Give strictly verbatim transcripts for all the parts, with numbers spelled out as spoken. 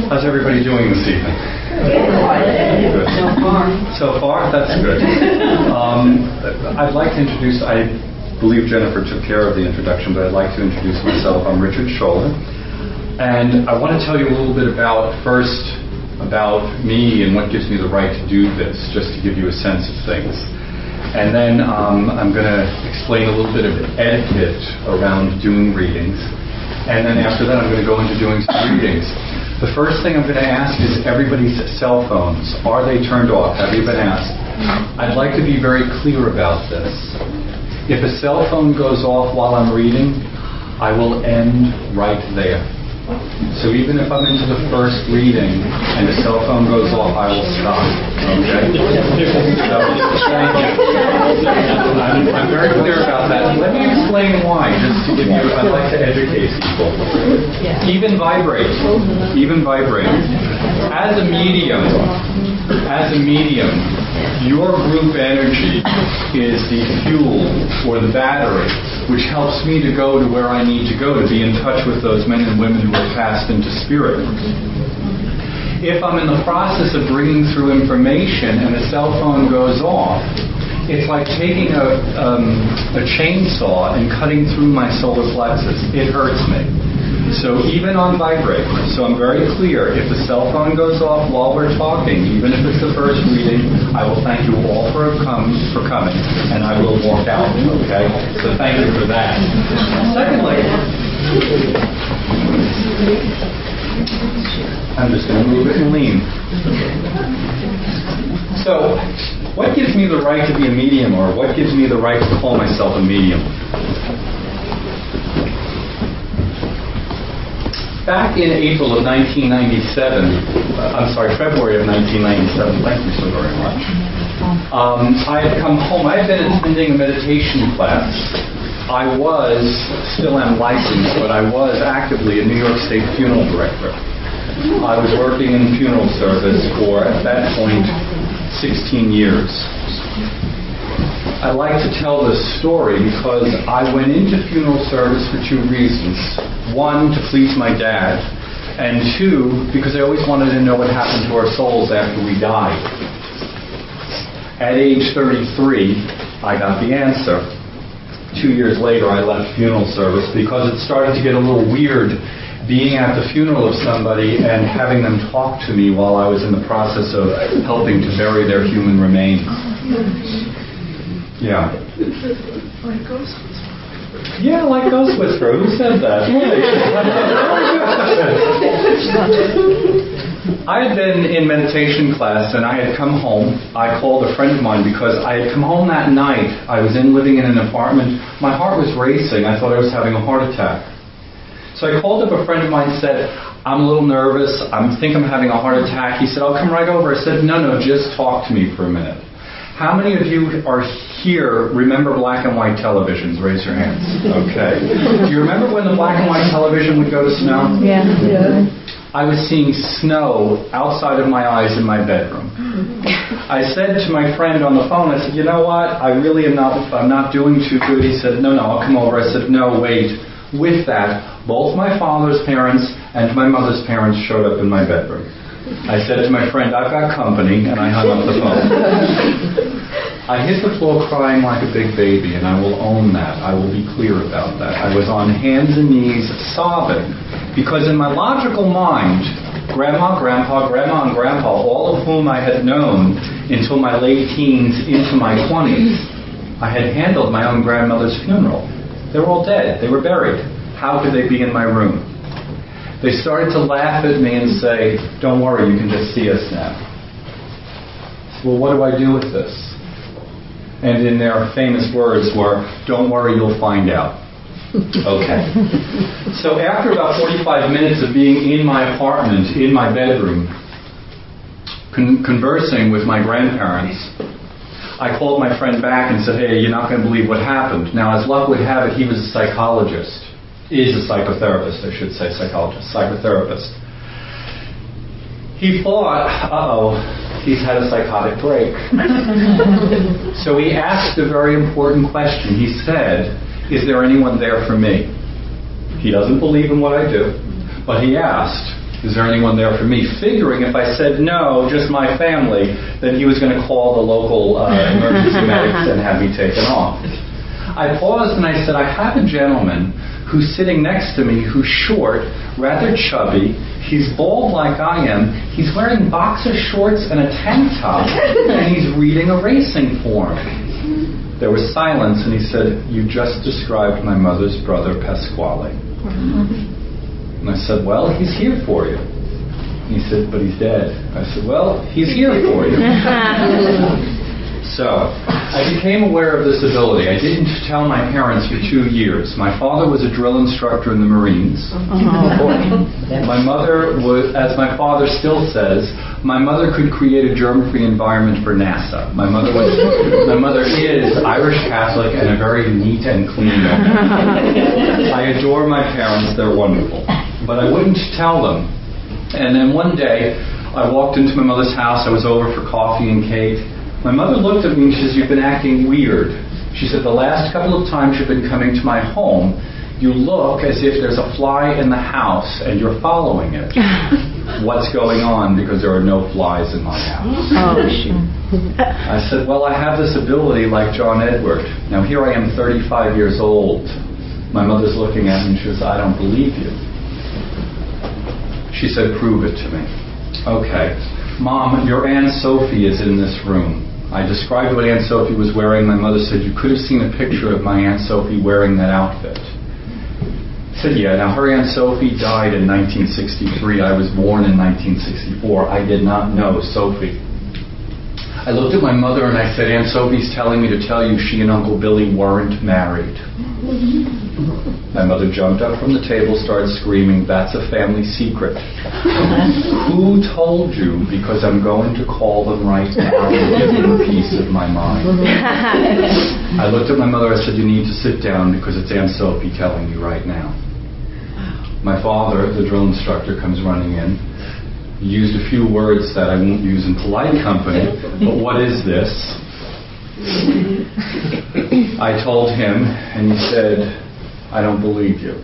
How's everybody doing this evening? Good. So far. So far? That's good. Um, I'd like to introduce, I believe Jennifer took care of the introduction, but I'd like to introduce myself. I'm Richard Scholler. And I want to tell you a little bit about, first, about me and what gives me the right to do this, just to give you a sense of things. And then um, I'm going to explain a little bit of etiquette around doing readings. And then after that, I'm going to go into doing some readings. The first thing I'm going to ask is everybody's cell phones. Are they turned off? Have you been asked? I'd like to be very clear about this. If a cell phone goes off while I'm reading, I will end right there. So even if I'm into the first reading and the cell phone goes off, I will stop. Okay? So, thank you. I'm, I'm very clear about that. Let me explain why, just to give you, I'd like to educate people. Even vibrate. Even vibrate. As a medium, as a medium, your group energy is the fuel or the battery which helps me to go to where I need to go to be in touch with those men and women who are passed into spirit. If I'm in the process of bringing through information and the cell phone goes off, it's like taking a, um, a chainsaw and cutting through my solar plexus. It hurts me. So even on vibrate, so I'm very clear, if the cell phone goes off while we're talking, even if it's the first reading, I will thank you all for, come, for coming, and I will walk out, okay? So thank you for that. Secondly, I'm just going to move it and lean. So, what gives me the right to be a medium, or what gives me the right to call myself a medium? Back in April of nineteen ninety-seven, uh, I'm sorry, February of nineteen ninety-seven, thank you so very much, um, I had come home. I had been attending a meditation class. I was, still am licensed, but I was actively a New York State funeral director. I was working in funeral service for, at that point, sixteen years. I like to tell this story because I went into funeral service for two reasons. One, to please my dad, and two, because I always wanted to know what happened to our souls after we died. At age thirty-three, I got the answer. Two years later, I left funeral service because it started to get a little weird being at the funeral of somebody and having them talk to me while I was in the process of helping to bury their human remains. Yeah. Like Ghost Whisperer. Yeah, like Ghost Whisperer. Who said that? I had been in meditation class and I had come home. I called a friend of mine because I had come home that night. I was in living in an apartment. My heart was racing. I thought I was having a heart attack. So I called up a friend of mine and said, I'm a little nervous. I think I'm having a heart attack. He said, I'll come right over. I said, no, no, just talk to me for a minute. How many of you are here remember black and white televisions? Raise your hands. Okay. Do you remember when the black and white television would go to snow? Yeah. yeah. I was seeing snow outside of my eyes in my bedroom. I said to my friend on the phone, I said, you know what? I really am not, I'm not doing too good. He said, no, no, I'll come over. I said, no, wait. With that, both my father's parents and my mother's parents showed up in my bedroom. I said to my friend, I've got company, and I hung up the phone. I hit the floor crying like a big baby, and I will own that. I will be clear about that. I was on hands and knees sobbing, because in my logical mind, Grandma, Grandpa, Grandma, and Grandpa, all of whom I had known until my late teens into my twenties, I had handled my own grandmother's funeral. They were all dead. They were buried. How could they be in my room? They started to laugh at me and say, don't worry, you can just see us now. Well, what do I do with this? And in their famous words were, don't worry, you'll find out. Okay. So after about forty-five minutes of being in my apartment, in my bedroom, con- conversing with my grandparents, I called my friend back and said, hey, you're not going to believe what happened. Now, as luck would have it, he was a psychologist. Is a psychotherapist, I should say, psychologist, psychotherapist. He thought, uh-oh, he's had a psychotic break. So he asked a very important question. He said, is there anyone there for me? He doesn't believe in what I do, but he asked, Is there anyone there for me? Figuring if I said no, just my family, then he was going to call the local uh, emergency medics and have me taken off. I paused and I said, I have a gentleman who's sitting next to me who's short, rather chubby. He's bald like I am. He's wearing boxer shorts and a tank top, and he's reading a racing form. There was silence, and he said, you just described my mother's brother, Pasquale. And I said, well, he's here for you. And he said, but he's dead. I said, well, he's here for you. So, I became aware of this ability. I didn't tell my parents for two years. My father was a drill instructor in the Marines. Oh, boy. My mother was, as my father still says, my mother could create a germ-free environment for NASA. My mother was, my mother is Irish Catholic and a very neat and clean woman. I adore my parents. They're wonderful. But I wouldn't tell them. And then one day, I walked into my mother's house. I was over for coffee and cake. My mother looked at me and she says, you've been acting weird. She said, the last couple of times you've been coming to my home, you look as if there's a fly in the house and you're following it. What's going on? Because there are no flies in my house. Oh, shoot. I said, well, I have this ability like John Edward. Now here I am thirty-five years old. My mother's looking at me and she says, I don't believe you. She said, prove it to me. Okay. Mom, your Aunt Sophie is in this room. I described what Aunt Sophie was wearing. My mother said, you could have seen a picture of my Aunt Sophie wearing that outfit. I said, yeah. Now, her Aunt Sophie died in nineteen sixty-three. I was born in nineteen sixty-four. I did not know Sophie. I looked at my mother and I said, Aunt Sophie's telling me to tell you she and Uncle Billy weren't married. My mother jumped up from the table, started screaming, that's a family secret. Who told you? Because I'm going to call them right now and give them a piece of my mind. I looked at my mother, I said, you need to sit down because it's Aunt Sophie telling you right now. My father, the drill instructor, comes running in. He used a few words that I won't use in polite company, but what is this? I told him, and he said, I don't believe you.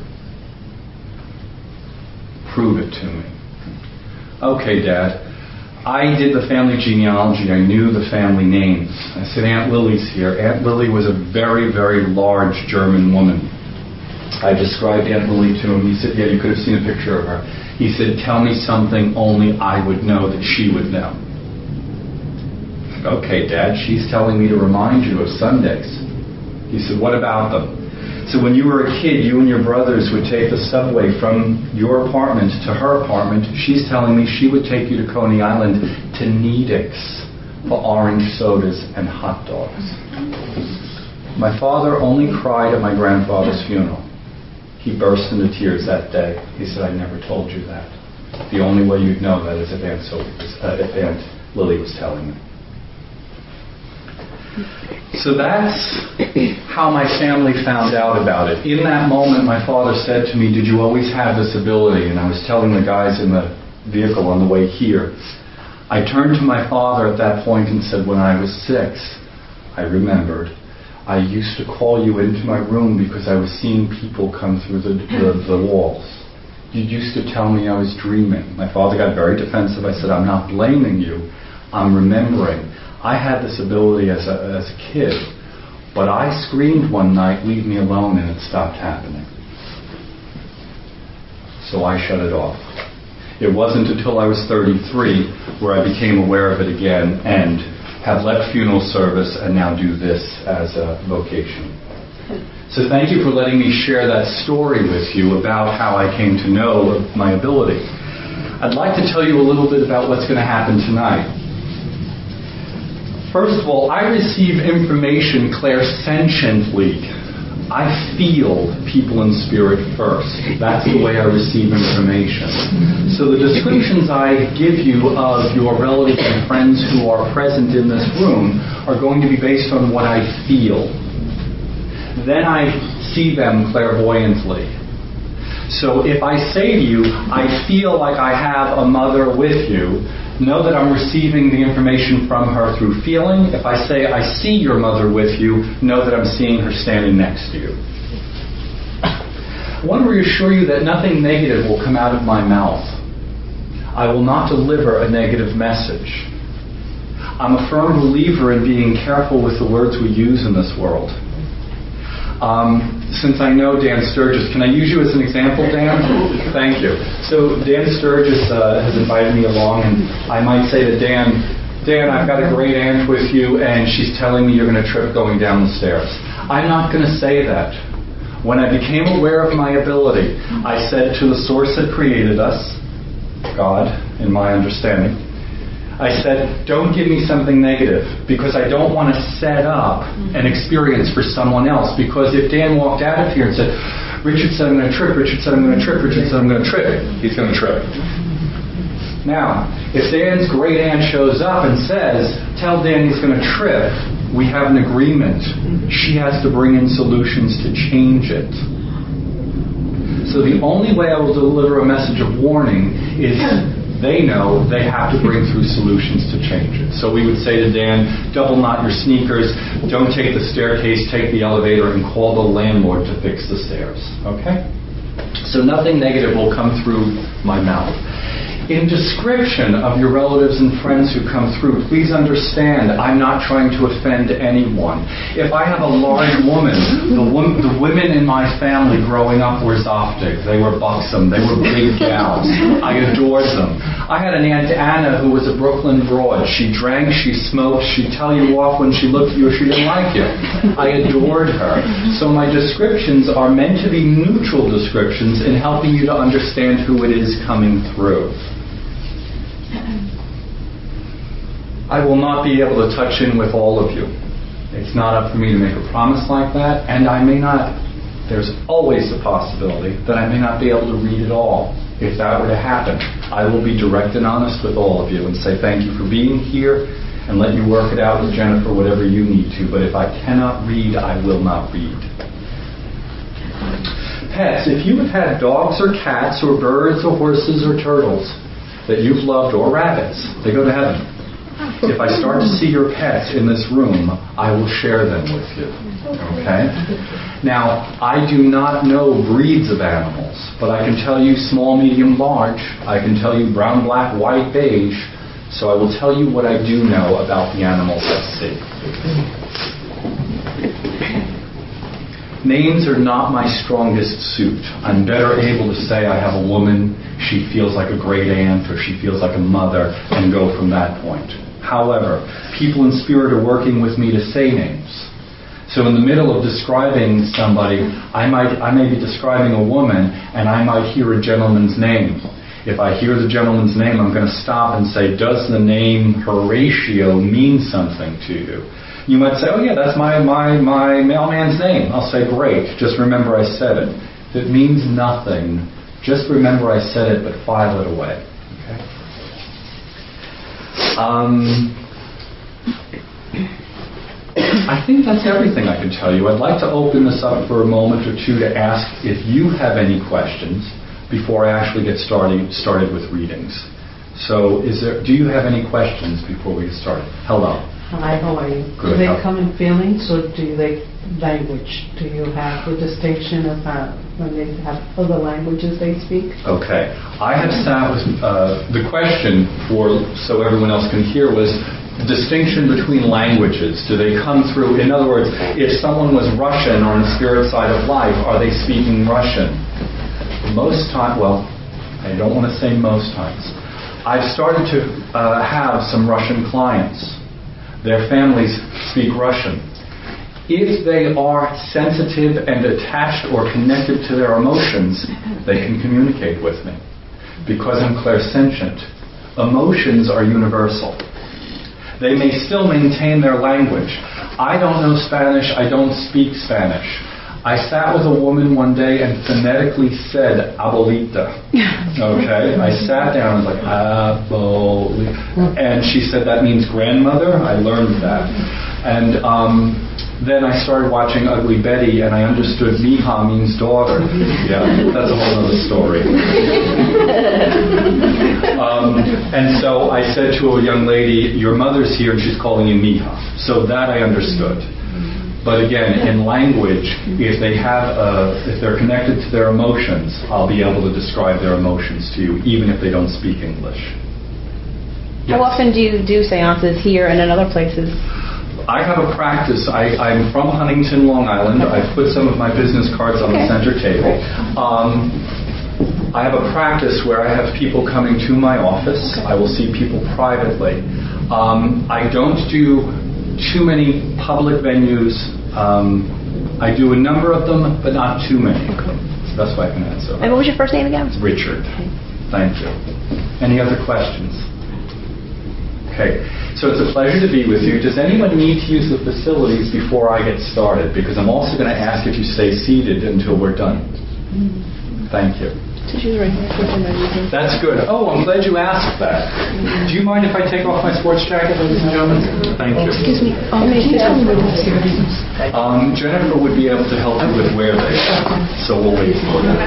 Prove it to me. Okay, Dad. I did the family genealogy. I knew the family names. I said, Aunt Lily's here. Aunt Lily was a very, very large German woman. I described Aunt Lily to him. He said, yeah, you could have seen a picture of her. He said, tell me something only I would know that she would know. Okay, Dad, she's telling me to remind you of Sundays. He said, what about them? So when you were a kid, you and your brothers would take the subway from your apartment to her apartment. She's telling me she would take you to Coney Island to Needix for orange sodas and hot dogs. My father only cried at my grandfather's funeral. He burst into tears that day. He said, I never told you that. The only way you'd know that is if Aunt, Sophie was, uh, if Aunt Lily was telling you. So that's how my family found out about it. In that moment, my father said to me, did you always have this ability? And I was telling the guys in the vehicle on the way here. I turned to my father at that point and said, when I was six, I remembered, I used to call you into my room because I was seeing people come through the, the, the walls. You used to tell me I was dreaming. My father got very defensive. I said, I'm not blaming you. I'm remembering. I had this ability as a, as a kid, but I screamed one night, leave me alone, and it stopped happening. So I shut it off. It wasn't until I was thirty-three where I became aware of it again and have left funeral service and now do this as a vocation. So thank you for letting me share that story with you about how I came to know my ability. I'd like to tell you a little bit about what's going to happen tonight. First of all, I receive information clairsentiently. I feel people in spirit first. That's the way I receive information. So the descriptions I give you of your relatives and friends who are present in this room are going to be based on what I feel. Then I see them clairvoyantly. So if I say to you, I feel like I have a mother with you, know that I'm receiving the information from her through feeling. If I say, I see your mother with you, know that I'm seeing her standing next to you. I want to reassure you that nothing negative will come out of my mouth. I will not deliver a negative message. I'm a firm believer in being careful with the words we use in this world. Um, since I know Dan Sturgis, can I use you as an example, Dan? Thank you. So Dan Sturgis uh, has invited me along, and I might say to Dan, Dan, I've got a great aunt with you, and she's telling me you're going to trip going down the stairs. I'm not going to say that. When I became aware of my ability, I said to the source that created us, God, in my understanding, I said, don't give me something negative, because I don't want to set up an experience for someone else. Because if Dan walked out of here and said, Richard said I'm going to trip, Richard said I'm going to trip, Richard said I'm going to trip, he's going to trip. Now, if Dan's great aunt shows up and says, tell Dan he's going to trip, we have an agreement. She has to bring in solutions to change it. So the only way I will deliver a message of warning is they know they have to bring through solutions to change it. So we would say to Dan, double knot your sneakers, don't take the staircase, take the elevator, and call the landlord to fix the stairs. Okay? So nothing negative will come through my mouth. In description of your relatives and friends who come through, please understand I'm not trying to offend anyone. If I have a large woman, the, wom- the women in my family growing up were Zoptic. They were buxom. They were big gals. I adored them. I had an Aunt Anna who was a Brooklyn broad. She drank, she smoked, she'd tell you off when she looked at you if she didn't like you. I adored her. So my descriptions are meant to be neutral descriptions in helping you to understand who it is coming through. I will not be able to touch in with all of you. It's not up for me to make a promise like that, and I may not, there's always the possibility that I may not be able to read it all. If that were to happen, I will be direct and honest with all of you and say thank you for being here and let you work it out with Jennifer, whatever you need to. But if I cannot read, I will not read. Pets, if you have had dogs or cats or birds or horses or turtles that you've loved, or rabbits, they go to heaven. If I start to see your pets in this room, I will share them with you. Okay? Now, I do not know breeds of animals, but I can tell you small, medium, large. I can tell you brown, black, white, beige. So I will tell you what I do know about the animals I see. Names are not my strongest suit. I'm better able to say I have a woman, she feels like a great aunt, or she feels like a mother, and go from that point. However, people in spirit are working with me to say names. So in the middle of describing somebody, I might I may be describing a woman, and I might hear a gentleman's name. If I hear the gentleman's name, I'm going to stop and say, does the name Horatio mean something to you? You might say, oh yeah, that's my, my, my mailman's name. I'll say, great, just remember I said it. If it means nothing, just remember I said it, but file it away. Okay? Um, I think that's everything I can tell you. I'd like to open this up for a moment or two to ask if you have any questions before I actually get started started with readings. So, is there? Do you have any questions before we get started? Hello. Hi, how are you? Good. Do they come in feelings, or do they language? Do you have the distinction of uh, when they have other languages they speak? Okay. I have sat with uh, the question for so everyone else can hear was distinction between languages. Do they come through? In other words, if someone was Russian on the spirit side of life, are they speaking Russian? Most times, well, I don't want to say most times. I've started to uh, have some Russian clients. Their families speak Russian. If they are sensitive and attached or connected to their emotions, they can communicate with me. Because I'm clairsentient. Emotions are universal. They may still maintain their language. I don't know Spanish. I don't speak Spanish. I sat with a woman one day and phonetically said abuelita. Okay? I sat down and was like, abuelita. And she said, that means grandmother? I learned that. And um, then I started watching Ugly Betty and I understood mija means daughter. Yeah, that's a whole other story. um, and so I said to a young lady, your mother's here and she's calling you mija. So that I understood. But again, in language, if they have, a, if they're connected to their emotions, I'll be able to describe their emotions to you, even if they don't speak English. Yes. How often do you do seances here and in other places? I have a practice. I, I'm from Huntington, Long Island. I've put some of my business cards on okay. the center table. Um, I have a practice where I have people coming to my office. Okay. I will see people privately. Um, I don't do too many public venues. Um, I do a number of them, but not too many. Okay. That's the best way I can answer. And what was your first name again? It's Richard. Okay. Thank you. Any other questions? Okay. So it's a pleasure to be with you. Does anyone need to use the facilities before I get started? Because I'm also going to ask if you stay seated until we're done. Thank you. That's good. Oh, I'm glad you asked that. Do you mind if I take off my sports jacket, ladies and gentlemen? Thank you. Excuse me. Um, Jennifer would be able to help you with where they are, so we'll wait for that.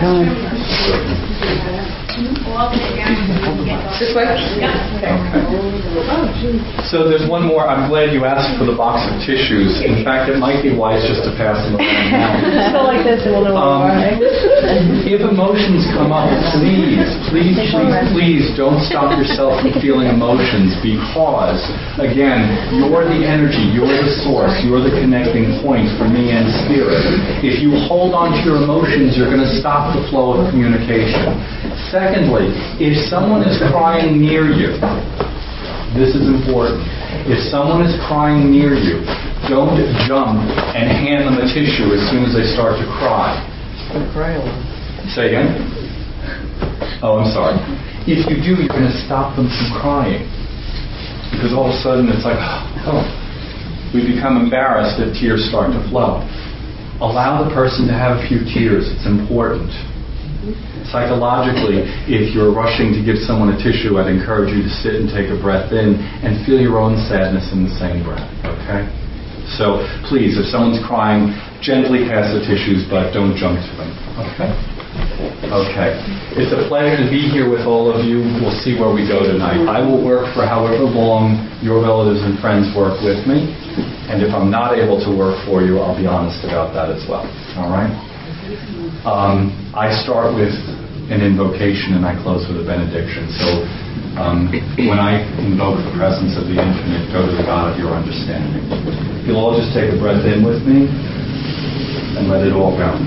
This way? Okay. So there's one more. I'm glad you asked for the box of tissues. In fact, it might be wise just to pass them around now. Go like this and we'll know um, If emotions come up, please, please, please, please don't stop yourself from feeling emotions, because, again, you're the energy, you're the source, you're the connecting point for me and spirit. If you hold on to your emotions, you're going to stop the flow of communication. Secondly, if someone is crying near you, this is important. If someone is crying near you, don't jump and hand them a tissue as soon as they start to cry. Say again? Oh, I'm sorry. If you do, you're going to stop them from crying. Because all of a sudden it's like, oh, we become embarrassed if tears start to flow. Allow the person to have a few tears. It's important. Psychologically, if you're rushing to give someone a tissue, I'd encourage you to sit and take a breath in and feel your own sadness in the same breath, okay? So please, if someone's crying, gently pass the tissues, but don't jump to them, okay? Okay. It's a pleasure to be here with all of you. We'll see where we go tonight. I will work for however long your relatives and friends work with me, and if I'm not able to work for you, I'll be honest about that as well, all right? Um, I start with an invocation and I close with a benediction. So um, when I invoke the presence of the infinite, go to the God of your understanding. You'll all just take a breath in with me and let it all go.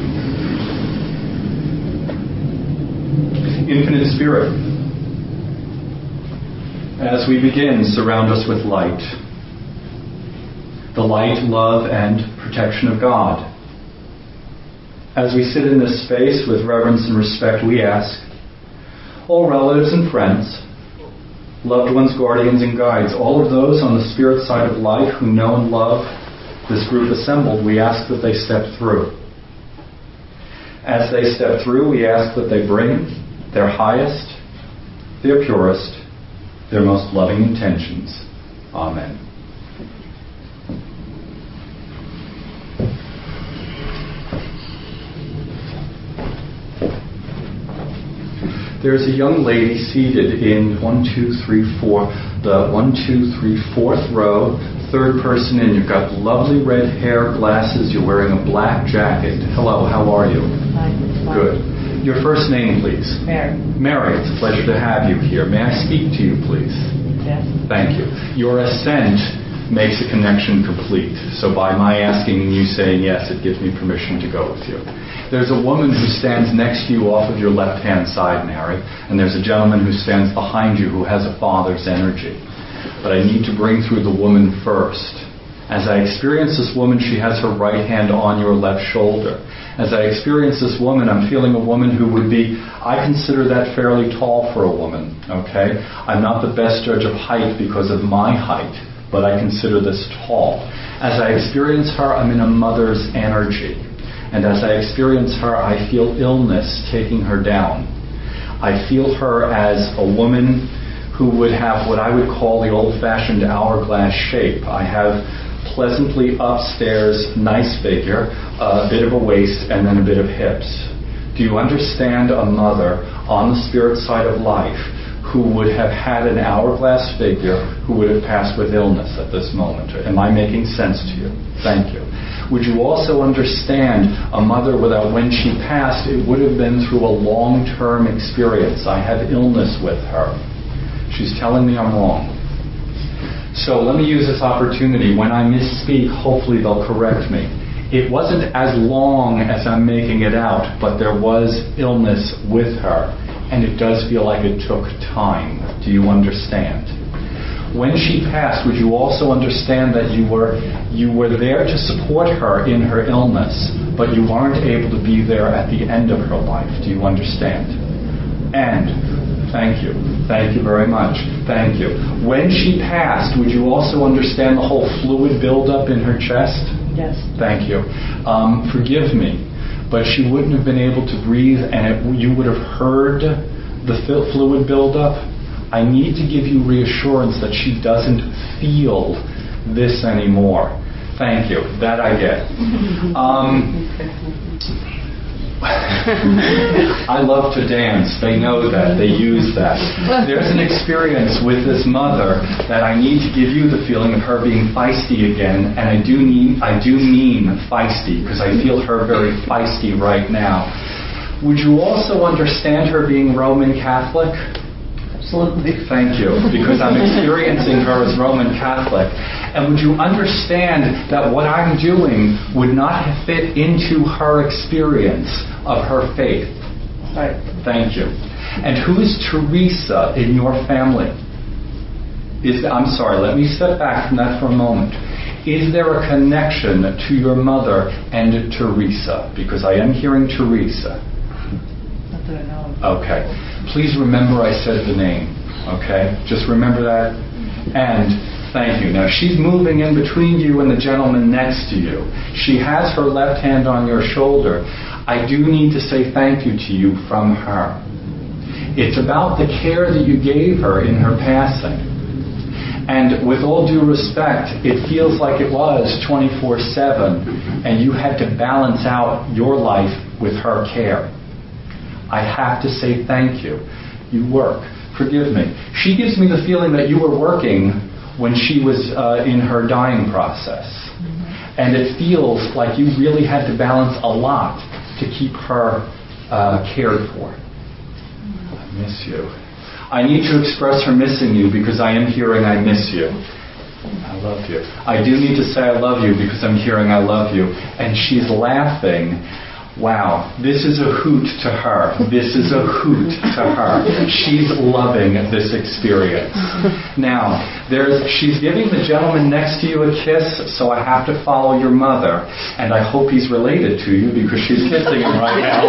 Infinite Spirit, as we begin, surround us with light. The light, love, and protection of God. As we sit in this space with reverence and respect, we ask all relatives and friends, loved ones, guardians, and guides, all of those on the spirit side of life who know and love this group assembled, we ask that they step through. As they step through, we ask that they bring their highest, their purest, their most loving intentions. Amen. There's a young lady seated in one, two, three, four, the one, two, three, fourth row, third person in. You've got lovely red hair, glasses. You're wearing a black jacket. Hello, how are you? Hi. Good. Your first name, please. Mary. Mary, it's a pleasure to have you here. May I speak to you, please? Yes. Thank you. Your assent makes a connection complete. So by my asking and you saying yes, it gives me permission to go with you. There's a woman who stands next to you off of your left-hand side, Mary, and there's a gentleman who stands behind you who has a father's energy. But I need to bring through the woman first. As I experience this woman, she has her right hand on your left shoulder. As I experience this woman, I'm feeling a woman who would be, I consider that fairly tall for a woman, okay? I'm not the best judge of height because of my height, but I consider this tall. As I experience her, I'm in a mother's energy. And as I experience her, I feel illness taking her down. I feel her as a woman who would have what I would call the old-fashioned hourglass shape. I have pleasantly upstairs, nice figure, a bit of a waist, and then a bit of hips. Do you understand a mother on the spirit side of life who would have had an hourglass figure who would have passed with illness at this moment? Am I making sense to you? Thank you. Would you also understand a mother without, when she passed, it would have been through a long-term experience. I had illness with her. She's telling me I'm wrong. So let me use this opportunity. When I misspeak, hopefully they'll correct me. It wasn't as long as I'm making it out, but there was illness with her, and it does feel like it took time. Do you understand? When she passed, would you also understand that you were you were there to support her in her illness, but you weren't able to be there at the end of her life? Do you understand? And thank you. Thank you very much. Thank you. When she passed, would you also understand the whole fluid buildup in her chest? Yes. Thank you. Um, forgive me, but she wouldn't have been able to breathe, and it, you would have heard the fluid buildup. I need to give you reassurance that she doesn't feel this anymore. Thank you. That I get. Um, I love to dance. They know that. They use that. There's an experience with this mother that I need to give you the feeling of her being feisty again, and I do mean I do mean feisty because I feel her very feisty right now. Would you also understand her being Roman Catholic? Absolutely. Thank you, because I'm experiencing her as Roman Catholic. And would you understand that what I'm doing would not fit into her experience of her faith? Right. Thank you. And who is Teresa in your family? Is I'm sorry, let me step back from that for a moment. Is there a connection to your mother and Teresa? Because I am hearing Teresa. Not that I know of. Okay. Please remember I said the name. Okay? Just remember that. And thank you. Now, she's moving in between you and the gentleman next to you. She has her left hand on your shoulder. I do need to say thank you to you from her. It's about the care that you gave her in her passing. And with all due respect, it feels like it was twenty-four seven, and you had to balance out your life with her care. I have to say thank you. You work. Forgive me. She gives me the feeling that you were working when she was uh, in her dying process. Mm-hmm. And it feels like you really had to balance a lot to keep her uh, cared for. Mm-hmm. I miss you. I need to express her missing you because I am hearing I miss you. I love you. I do need to say I love you because I'm hearing I love you. And she's laughing. Wow, this is a hoot to her. This is a hoot to her. She's loving this experience. Now, there's, she's giving the gentleman next to you a kiss, so I have to follow your mother. And I hope he's related to you because she's kissing him right now.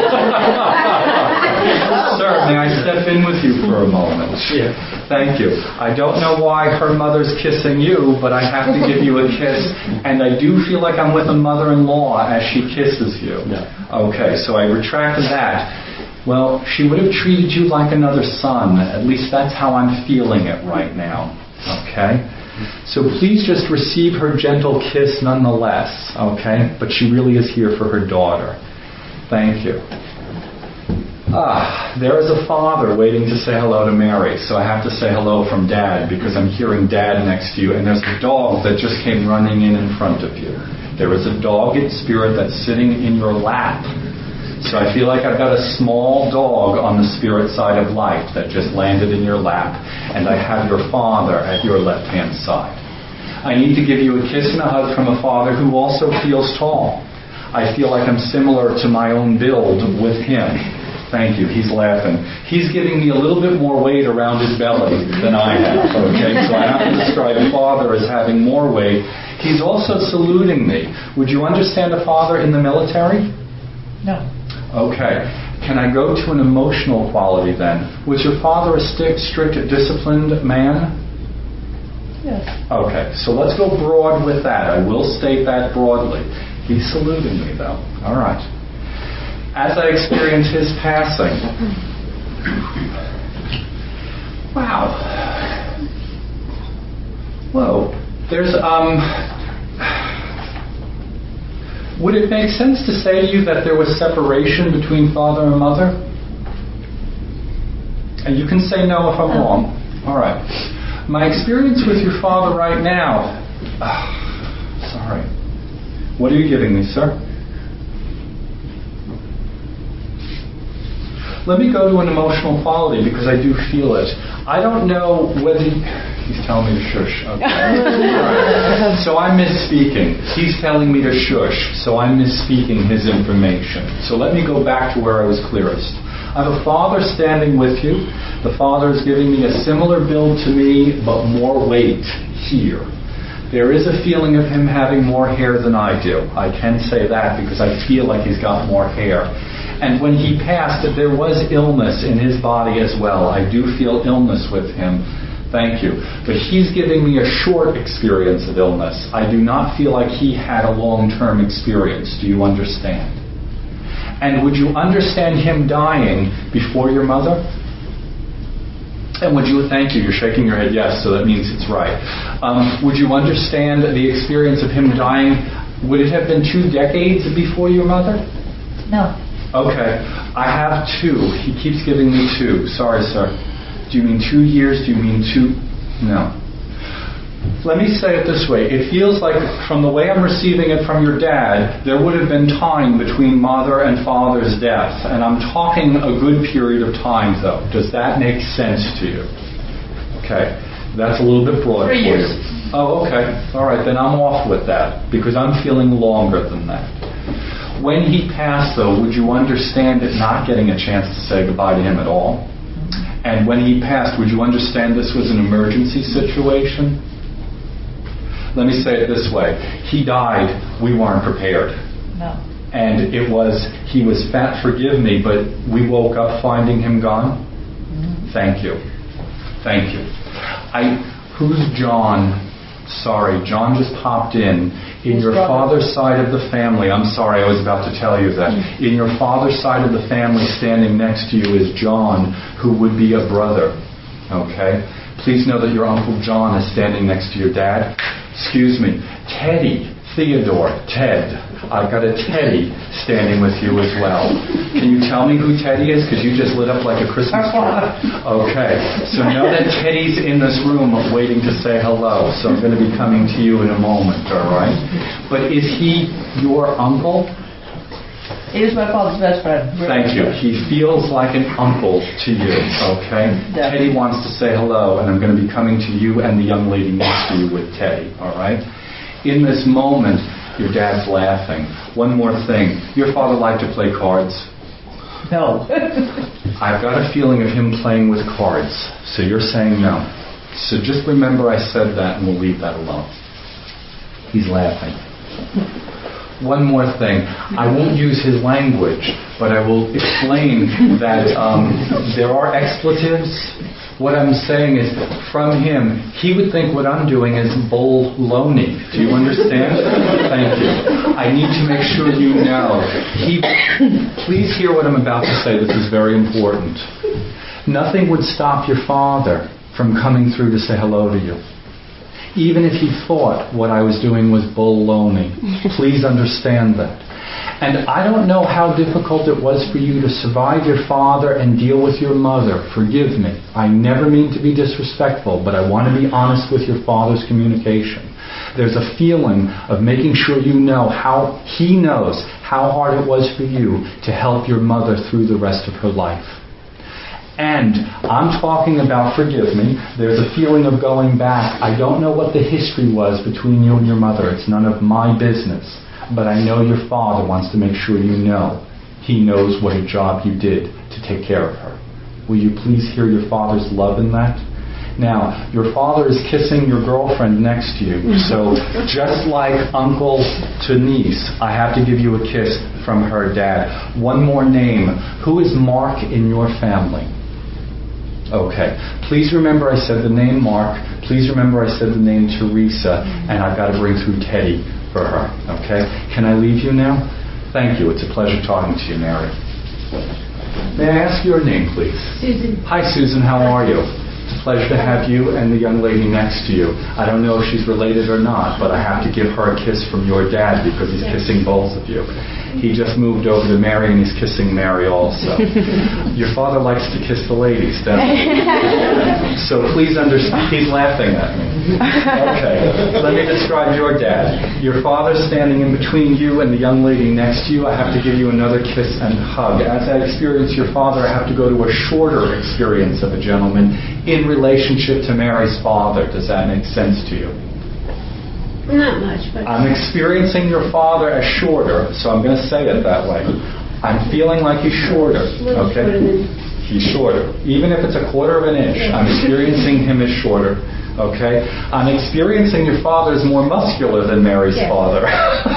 Sir, may I step in with you for a moment? Yeah. Thank you. I don't know why her mother's kissing you, but I have to give you a kiss. And I do feel like I'm with a mother-in-law as she kisses you. Yeah. Okay, so I retracted that. Well, she would have treated you like another son. At least that's how I'm feeling it right now. Okay? So please just receive her gentle kiss nonetheless. Okay? But she really is here for her daughter. Thank you. Ah, there is a father waiting to say hello to Mary. So I have to say hello from Dad because I'm hearing Dad next to you. And there's a dog that just came running in in front of you. There is a dogged spirit that's sitting in your lap. So I feel like I've got a small dog on the spirit side of life that just landed in your lap. And I have your father at your left-hand side. I need to give you a kiss and a hug from a father who also feels tall. I feel like I'm similar to my own build with him. Thank you. He's laughing. He's giving me a little bit more weight around his belly than I have. Okay, so I have to describe father as having more weight. He's also saluting me. Would you understand a father in the military? No. Okay. Can I go to an emotional quality then? Was your father a strict, strict, disciplined man? Yes. Okay. So let's go broad with that. I will state that broadly. He's saluting me though. All right. As I experience his passing. Wow. Whoa. There's, um... would it make sense to say to you that there was separation between father and mother? And you can say no if I'm wrong. All right. My experience with your father right now... Uh, sorry. What are you giving me, sir? Let me go to an emotional quality because I do feel it. I don't know whether... He's telling me to shush. Okay. Right. So I'm misspeaking. He's telling me to shush, so I'm misspeaking his information. So let me go back to where I was clearest. I have a father standing with you. The father is giving me a similar build to me, but more weight here. There is a feeling of him having more hair than I do. I can say that because I feel like he's got more hair. And when he passed, there was illness in his body as well. I do feel illness with him. Thank you. But he's giving me a short experience of illness. I do not feel like he had a long-term experience. Do you understand? And would you understand him dying before your mother? And would you, thank you, you're shaking your head yes, so that means it's right. Um, would you understand the experience of him dying? Would it have been two decades before your mother? No. Okay, I have two. He keeps giving me two. Sorry, sir. Do you mean two years? Do you mean two? No. Let me say it this way. It feels like from the way I'm receiving it from your dad, there would have been time between mother and father's death. And I'm talking a good period of time, though. Does that make sense to you? Okay. That's a little bit broad Three for years. you. Oh, okay. All right, then I'm off with that because I'm feeling longer than that. When he passed, though, would you understand it not getting a chance to say goodbye to him at all? And when he passed, would you understand this was an emergency situation? Let me say it this way. He died, we weren't prepared. No. And it was, he was fat, forgive me, but we woke up finding him gone? Mm-hmm. Thank you. Thank you. I, who's John? Sorry, John just popped in. In your father's side of the family, I'm sorry, I was about to tell you that. In your father's side of the family, standing next to you is John, who would be a brother. Okay? Please know that your Uncle John is standing next to your dad. Excuse me, Teddy, Theodore, Ted. I've got a Teddy standing with you as well. Can you tell me who Teddy is? Because you just lit up like a Christmas tree. Okay, so know that Teddy's in this room waiting to say hello. So I'm going to be coming to you in a moment, all right? But is he your uncle? He was my father's best friend. Thank you. He feels like an uncle to you, okay? Yeah. Teddy wants to say hello, and I'm going to be coming to you and the young lady next to you with Teddy, all right? In this moment, your dad's laughing. One more thing. Your father liked to play cards? No. I've got a feeling of him playing with cards, so you're saying no. So just remember I said that, and we'll leave that alone. He's laughing. One more thing. I won't use his language, but I will explain that um, there are expletives. What I'm saying is, from him, he would think what I'm doing is bull-loney. Do you understand? Thank you. I need to make sure you know. He, please hear what I'm about to say. This is very important. Nothing would stop your father from coming through to say hello to you. Even if he thought what I was doing was bull-loney. Please understand that. And I don't know how difficult it was for you to survive your father and deal with your mother. Forgive me. I never mean to be disrespectful, but I want to be honest with your father's communication. There's a feeling of making sure you know how he knows how hard it was for you to help your mother through the rest of her life. And I'm talking about, forgive me, there's a feeling of going back. I don't know what the history was between you and your mother. It's none of my business. But I know your father wants to make sure you know. He knows what a job you did to take care of her. Will you please hear your father's love in that? Now, your father is kissing your girlfriend next to you. So just like uncle to niece, I have to give you a kiss from her dad. One more name. Who is Mark in your family? Okay. Please remember I said the name Mark. Please remember I said the name Teresa. And I've got to bring through Teddy for her. Okay? Can I leave you now? Thank you. It's a pleasure talking to you, Mary. May I ask your name, please? Susan. Hi, Susan. How are you? It's a pleasure to have you and the young lady next to you. I don't know if she's related or not, but I have to give her a kiss from your dad because he's kissing both of you. He just moved over to Mary and he's kissing Mary also. Your father likes to kiss the ladies, doesn't he? So please understand. He's laughing at me. Okay, let me describe your dad. Your father's standing in between you and the young lady next to you. I have to give you another kiss and hug. As I experience your father, I have to go to a shorter experience of a gentleman in relationship to Mary's father. Does that make sense to you? Not much, but... I'm experiencing your father as shorter, so I'm going to say it that way. I'm feeling like he's shorter. Okay? He's shorter. Even if it's a quarter of an inch, I'm experiencing him as shorter. Okay? I'm experiencing your father as more muscular than Mary's yeah. father.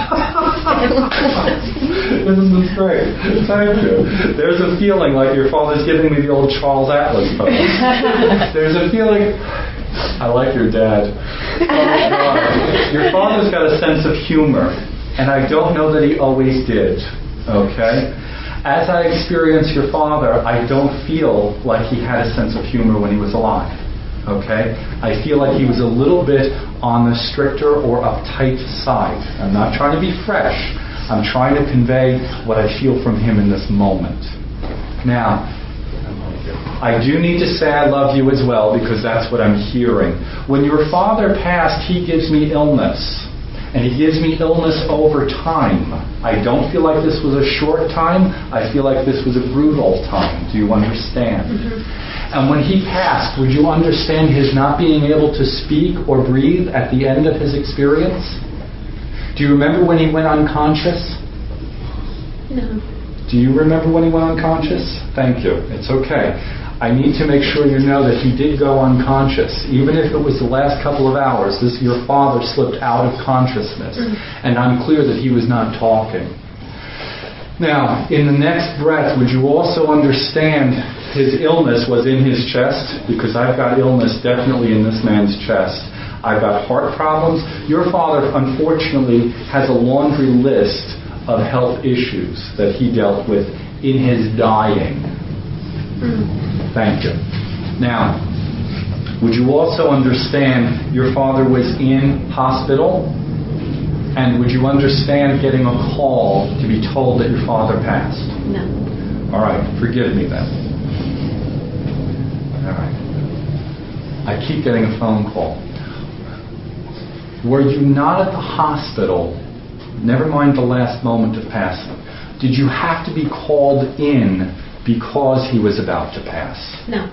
This is great. Thank you. There's a feeling like your father's giving me the old Charles Atlas pose. There's a feeling... I like your dad. Oh God. Your father's got a sense of humor, and I don't know that he always did. Okay? As I experience your father, I don't feel like he had a sense of humor when he was alive. Okay? I feel like he was a little bit on the stricter or uptight side. I'm not trying to be fresh. I'm trying to convey what I feel from him in this moment. Now, I do need to say I love you as well, because that's what I'm hearing. When your father passed, he gives me illness. And he gives me illness over time. I don't feel like this was a short time. I feel like this was a brutal time. Do you understand? Mm-hmm. And when he passed, would you understand his not being able to speak or breathe at the end of his experience? Do you remember when he went unconscious? No. Do you remember when he went unconscious? Thank you. It's okay. I need to make sure you know that he did go unconscious. Even if it was the last couple of hours, this your father slipped out of consciousness. Mm. And I'm clear that he was not talking. Now, in the next breath, would you also understand his illness was in his chest? Because I've got illness definitely in this man's chest. I've got heart problems. Your father, unfortunately, has a laundry list of health issues that he dealt with in his dying. Mm. Thank you. Now, would you also understand your father was in hospital? And would you understand getting a call to be told that your father passed? No. All right, forgive me then. All right. I keep getting a phone call. Were you not at the hospital, never mind the last moment of passing, did you have to be called in because he was about to pass? No.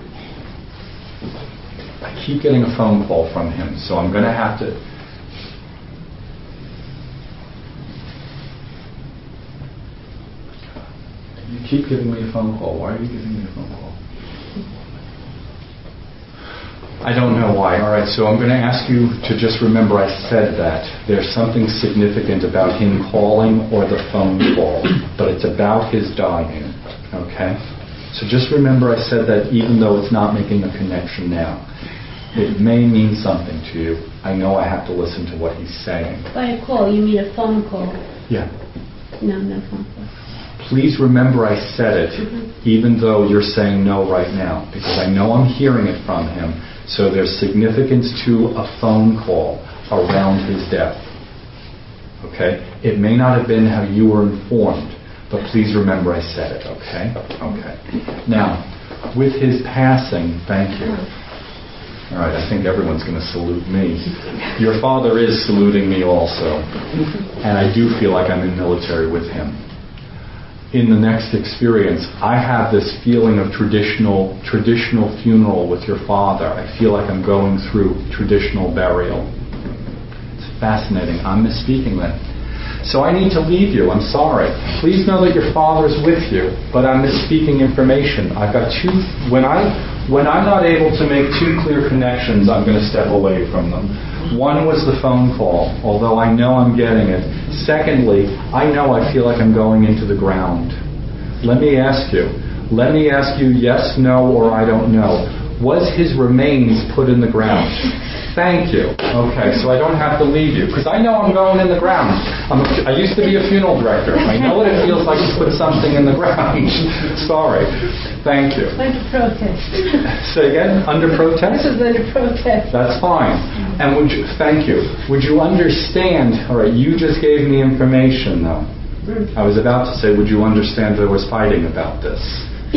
I keep getting a phone call from him, so I'm going to have to... You keep giving me a phone call. Why are you giving me a phone call? I don't know why. All right, so I'm going to ask you to just remember I said that. There's something significant about him calling or the phone call, but it's about his dying. Okay? So just remember I said that even though it's not making a connection now. It may mean something to you. I know I have to listen to what he's saying. By a call, you mean a phone call? Yeah. No, no phone call. Please remember I said it, mm-hmm. even though you're saying no right now, because I know I'm hearing it from him. So there's significance to a phone call around his death. Okay? It may not have been how you were informed, but please remember I said it, okay? Okay. Now, with his passing, thank you. All right, I think everyone's going to salute me. Your father is saluting me also. And I do feel like I'm in military with him. In the next experience, I have this feeling of traditional traditional funeral with your father. I feel like I'm going through traditional burial. It's fascinating. I'm misspeaking that. So I need to leave you. I'm sorry. Please know that your father's with you, but I'm misspeaking information. I've got two... When, I, when I'm not able to make two clear connections, I'm going to step away from them. One was the phone call, although I know I'm getting it. Secondly, I know I feel like I'm going into the ground. Let me ask you. Let me ask you yes, no, or I don't know. Was his remains put in the ground? Thank you. Okay, so I don't have to leave you, because I know I'm going in the ground. I'm a, I used to be a funeral director. I know what it feels like to put something in the ground. Sorry. Thank you. Under protest. Say again? Under protest? This is under protest. That's fine. And would you, thank you. Would you understand, all right, you just gave me information, though. I was about to say, would you understand there was fighting about this?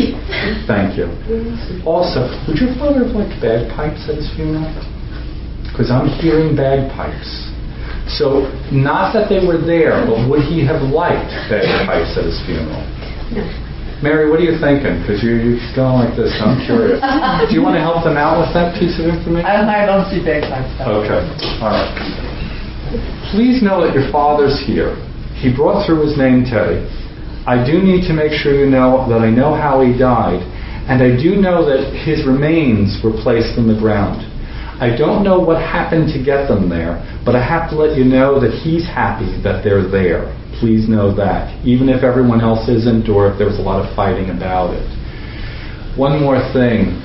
Thank you. Also, would your father have liked bagpipes at his funeral? Because I'm hearing bagpipes. So, not that they were there, but would he have liked bagpipes at his funeral? No. Mary, what are you thinking? Because you, you're going like this, I'm curious. Do you want to help them out with that piece of information? I, I don't see bagpipes. Okay, all right. Please know that your father's here. He brought through his name, Teddy. I do need to make sure you know that I know how he died, and I do know that his remains were placed in the ground. I don't know what happened to get them there, but I have to let you know that he's happy that they're there. Please know that, even if everyone else isn't, or if there was a lot of fighting about it. One more thing.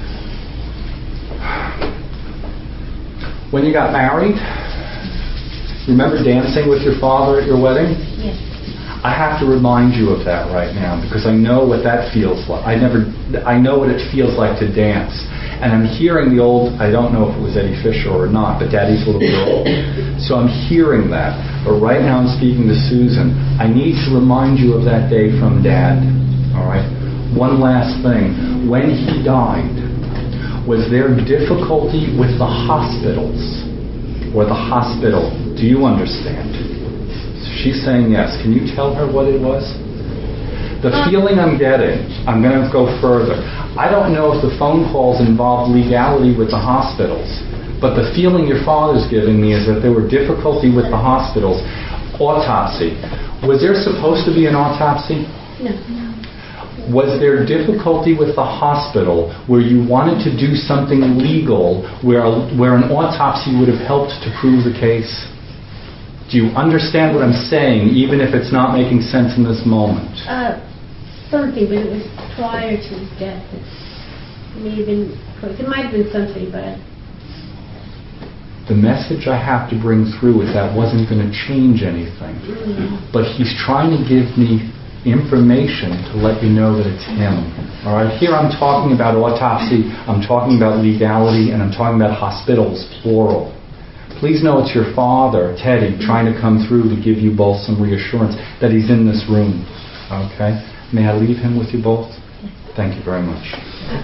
When you got married, remember dancing with your father at your wedding? Yes. I have to remind you of that right now, because I know what that feels like. I never, I know what it feels like to dance. And I'm hearing the old, I don't know if it was Eddie Fisher or not, but Daddy's Little Girl. So I'm hearing that. But right now I'm speaking to Susan. I need to remind you of that day from Dad. All right? One last thing. When he died, was there difficulty with the hospitals or the hospital? Do you understand? She's saying yes. Can you tell her what it was? The feeling I'm getting, I'm going to go further. I don't know if the phone calls involved legality with the hospitals, but the feeling your father's giving me is that there were difficulty with the hospitals. Autopsy. Was there supposed to be an autopsy? No. Was there difficulty with the hospital where you wanted to do something legal where, where an autopsy would have helped to prove the case? Do you understand what I'm saying, even if it's not making sense in this moment? Uh, something, but it was prior to his death. It may have been, it might have been something, but... The message I have to bring through is that wasn't going to change anything. Mm. But he's trying to give me information to let you know that it's him. All right? Here I'm talking about autopsy, I'm talking about legality, and I'm talking about hospitals, plural. Please know it's your father, Teddy, trying to come through to give you both some reassurance that he's in this room. Okay? May I leave him with you both? Thank you very much.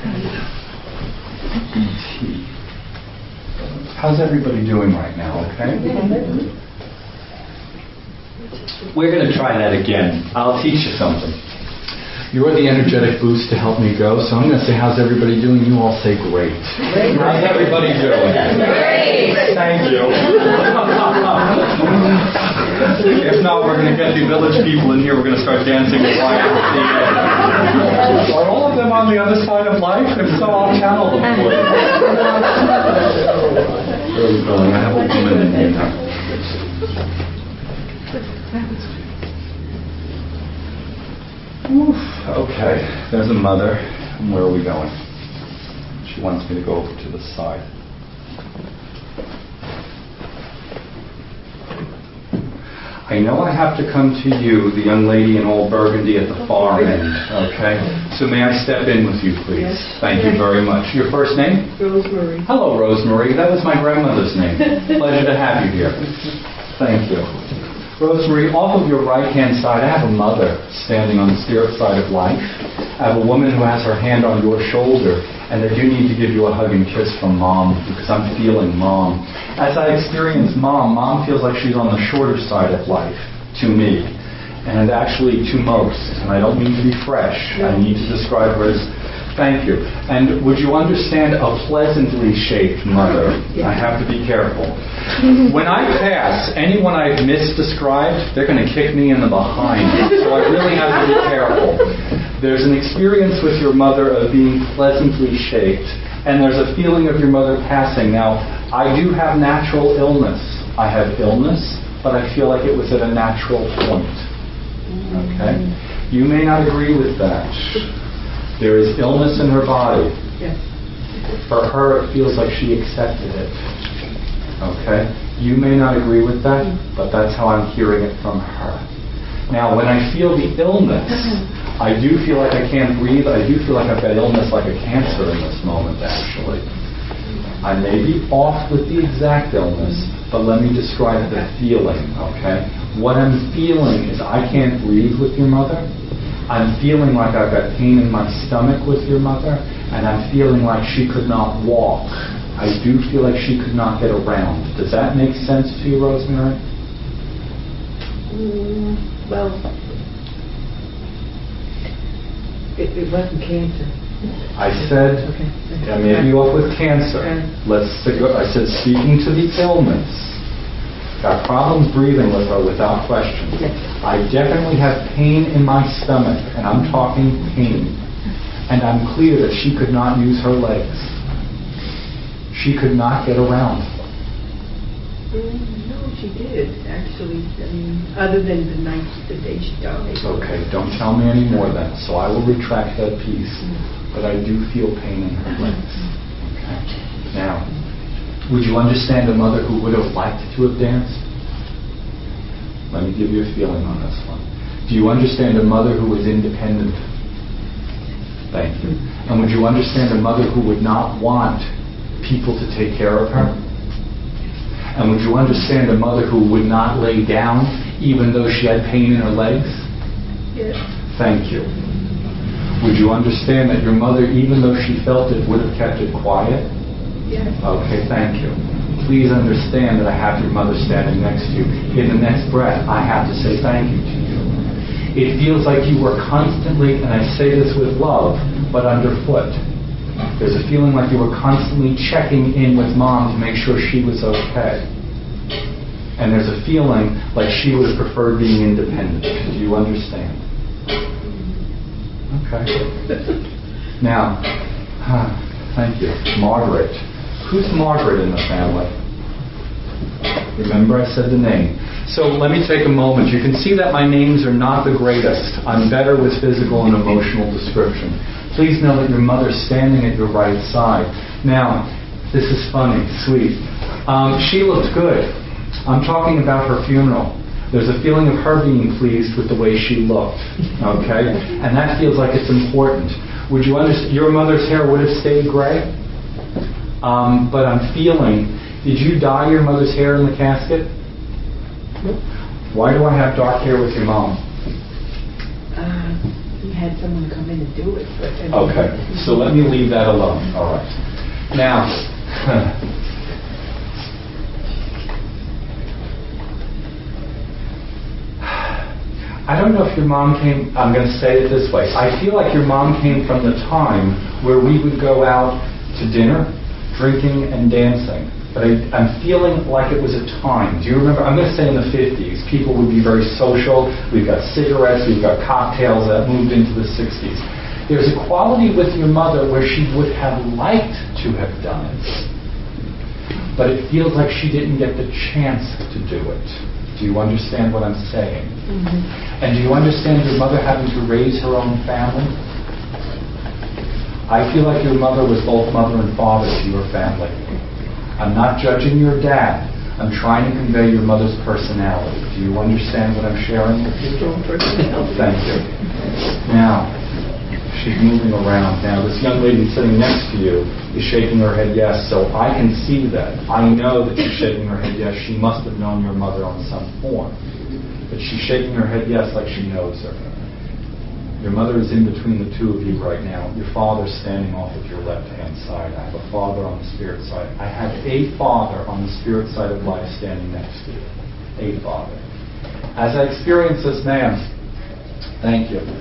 How's everybody doing right now, okay? We're going to try that again. I'll teach you something. You're the energetic boost to help me go, so I'm going to say, how's everybody doing? You all say, great. Great. How's everybody doing? Great. Thank you. If not, we're going to get the village people in here. We're going to start dancing the wire. Are all of them on the other side of life? If so, I'll channel them for you. Where are we going? I have a woman in here. Oof. Okay, there's a mother. And where are we going? She wants me to go over to the side. I know I have to come to you, the young lady in old burgundy at the far end, okay? So may I step in with you, please? Yes. Thank you very much. Your first name? Rosemary. Hello, Rosemary. That was my grandmother's name. Pleasure to have you here. Thank you. Rosemary, off of your right-hand side, I have a mother standing on the spirit side of life. I have a woman who has her hand on your shoulder, and I do need to give you a hug and kiss from Mom, because I'm feeling Mom. As I experience Mom, Mom feels like she's on the shorter side of life to me, and actually to most. And I don't mean to be fresh. I need to describe her as, thank you. And would you understand, a pleasantly shaped mother? I have to be careful. When I pass, anyone I've misdescribed, they're going to kick me in the behind. So I really have to be careful. There's an experience with your mother of being pleasantly shaped, and there's a feeling of your mother passing. Now, I do have natural illness. I have illness, but I feel like it was at a natural point. Okay? You may not agree with that. There is illness in her body. Yes. For her, it feels like she accepted it. Okay? You may not agree with that, but that's how I'm hearing it from her. Now, when I feel the illness, I do feel like I can't breathe. I do feel like I've got illness like a cancer in this moment, actually. I may be off with the exact illness, but let me describe the feeling, okay? What I'm feeling is I can't breathe with your mother. I'm feeling like I've got pain in my stomach with your mother, and I'm feeling like she could not walk I do feel like she could not get around. Does that make sense to you, Rosemary? Mm, well, it, it wasn't cancer. I said, Okay. I made you up with cancer. Okay. Let's. I said, speaking to the illness. Got problems breathing with her without question. Yes. I definitely have pain in my stomach, and I'm talking pain. And I'm clear that she could not use her legs. She could not get around. Mm, no, she did, actually. I mean, other than the night, the day she died. Okay, don't tell me any more then. So I will retract that piece. But I do feel pain in her legs. Okay. Now, would you understand a mother who would have liked to have danced? Let me give you a feeling on this one. Do you understand a mother who was independent? Thank you. And would you understand a mother who would not want people to take care of her? And would you understand a mother who would not lay down even though she had pain in her legs? Yes. Thank you. Would you understand that your mother, even though she felt it, would have kept it quiet? Yes. Okay, thank you. Please understand that I have your mother standing next to you. In the next breath, I have to say thank you to you. It feels like you were constantly, and I say this with love, but underfoot. There's a feeling like you were constantly checking in with Mom to make sure she was okay. And there's a feeling like she would have preferred being independent. Do you understand? Okay. Now, huh, thank you. Margaret. Who's Margaret in the family? Remember I said the name. So let me take a moment. You can see that my names are not the greatest. I'm better with physical and emotional description. Please know that your mother's standing at your right side. Now, this is funny, sweet. Um, she looked good. I'm talking about her funeral. There's a feeling of her being pleased with the way she looked. Okay? And that feels like it's important. Would you understand? Your mother's hair would have stayed gray. Um, but I'm feeling, did you dye your mother's hair in the casket? Nope. Why do I have dark hair with your mom? Uh, we had someone come in and do it. But I mean, Okay, so let me leave that alone. All right. Now, I don't know if your mom came, I'm going to say it this way. I feel like your mom came from the time where we would go out to dinner, drinking and dancing. But I, I'm feeling like it was a time. Do you remember? I'm going to say in the fifties, people would be very social. We've got cigarettes, we've got cocktails that moved into the sixties. There's a quality with your mother where she would have liked to have done it. But it feels like she didn't get the chance to do it. Do you understand what I'm saying? Mm-hmm. And do you understand your mother having to raise her own family? I feel like your mother was both mother and father to your family. I'm not judging your dad. I'm trying to convey your mother's personality. Do you understand what I'm sharing with you? Strong personality. Thank you. Now, she's moving around. Now, this young lady sitting next to you is shaking her head yes, so I can see that. I know that she's shaking her head yes. She must have known your mother on some form. But she's shaking her head yes like she knows her. Your mother is in between the two of you right now. Your father's standing off of your left-hand side. I have a father on the spirit side. I have a father on the spirit side of life standing next to you. A father. As I experience this man, thank you.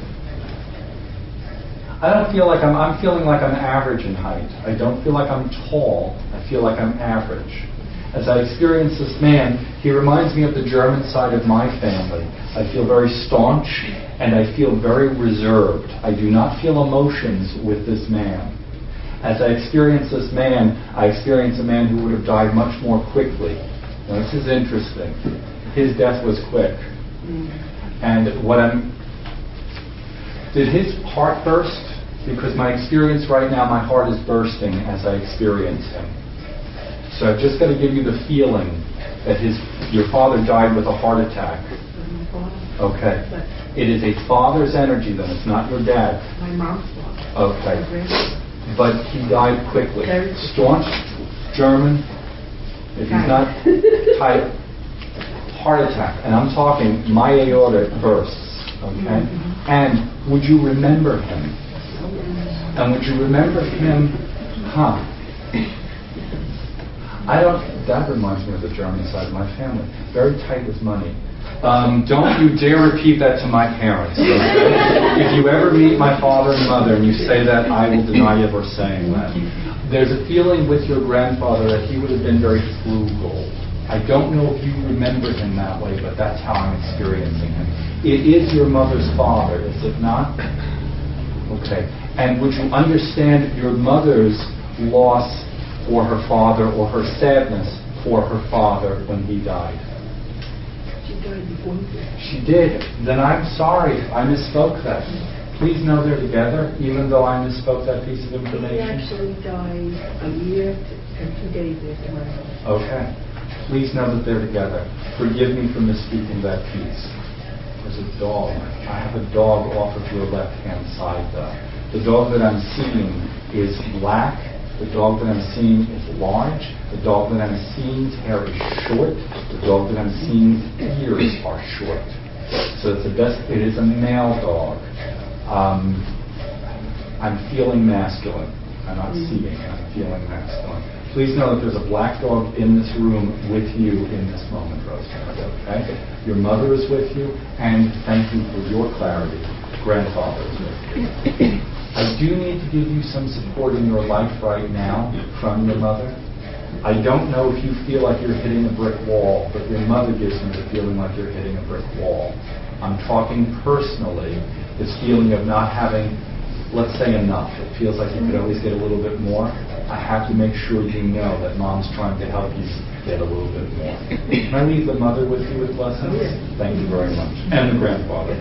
I don't feel like I'm, I'm feeling like I'm average in height. I don't feel like I'm tall. I feel like I'm average. As I experience this man, he reminds me of the German side of my family. I feel very staunch and I feel very reserved. I do not feel emotions with this man. As I experience this man, I experience a man who would have died much more quickly. Now, this is interesting. His death was quick. And what I'm... Did his heart burst? Because my experience right now, my heart is bursting as I experience him. So I've just got to give you the feeling that his, your father died with a heart attack. Okay. It is a father's energy, then. It's not your dad. My mom's father. Okay. But he died quickly. Very Staunch, German, if he's not tight, heart attack. And I'm talking, my aorta bursts. Okay? Mm-hmm. And would you remember him? And would you remember him, huh? I don't, that reminds me of the German side of my family. Very tight with money. Um, don't you dare repeat that to my parents, okay? If you ever meet my father and mother and you say that, I will deny you ever saying that. There's a feeling with your grandfather that he would have been very frugal. I don't know if you remember him that way, but that's how I'm experiencing him. It is your mother's father, is it not? Okay. And would you understand your mother's loss for her father or her sadness for her father when he died? She died before he did. She did. Then I'm sorry. I misspoke that. Please know they're together, even though I misspoke that piece of He information. actually died a year and two days after my mother. Okay. Please know that they're together. Forgive me for misspeaking that piece. There's a dog. I have a dog off of your left-hand side, though. The dog that I'm seeing is black. The dog that I'm seeing is large. The dog that I'm seeing's hair is short. The dog that I'm seeing's ears are short. So it's the best. It is a male dog. Um, I'm feeling masculine. I'm not seeing. I'm feeling masculine. Please know that there's a black dog in this room with you in this moment, Rosemary. Okay? Your mother is with you, and thank you for your clarity. Grandfather is with you. I do need to give you some support in your life right now from your mother. I don't know if you feel like you're hitting a brick wall, but your mother gives me the feeling like you're hitting a brick wall. I'm talking personally, this feeling of not having, let's say, enough. It feels like you could always get a little bit more. I have to make sure you know that Mom's trying to help you get a little bit more. Can I leave the mother with you with blessings? Thank you very much. And the grandfather.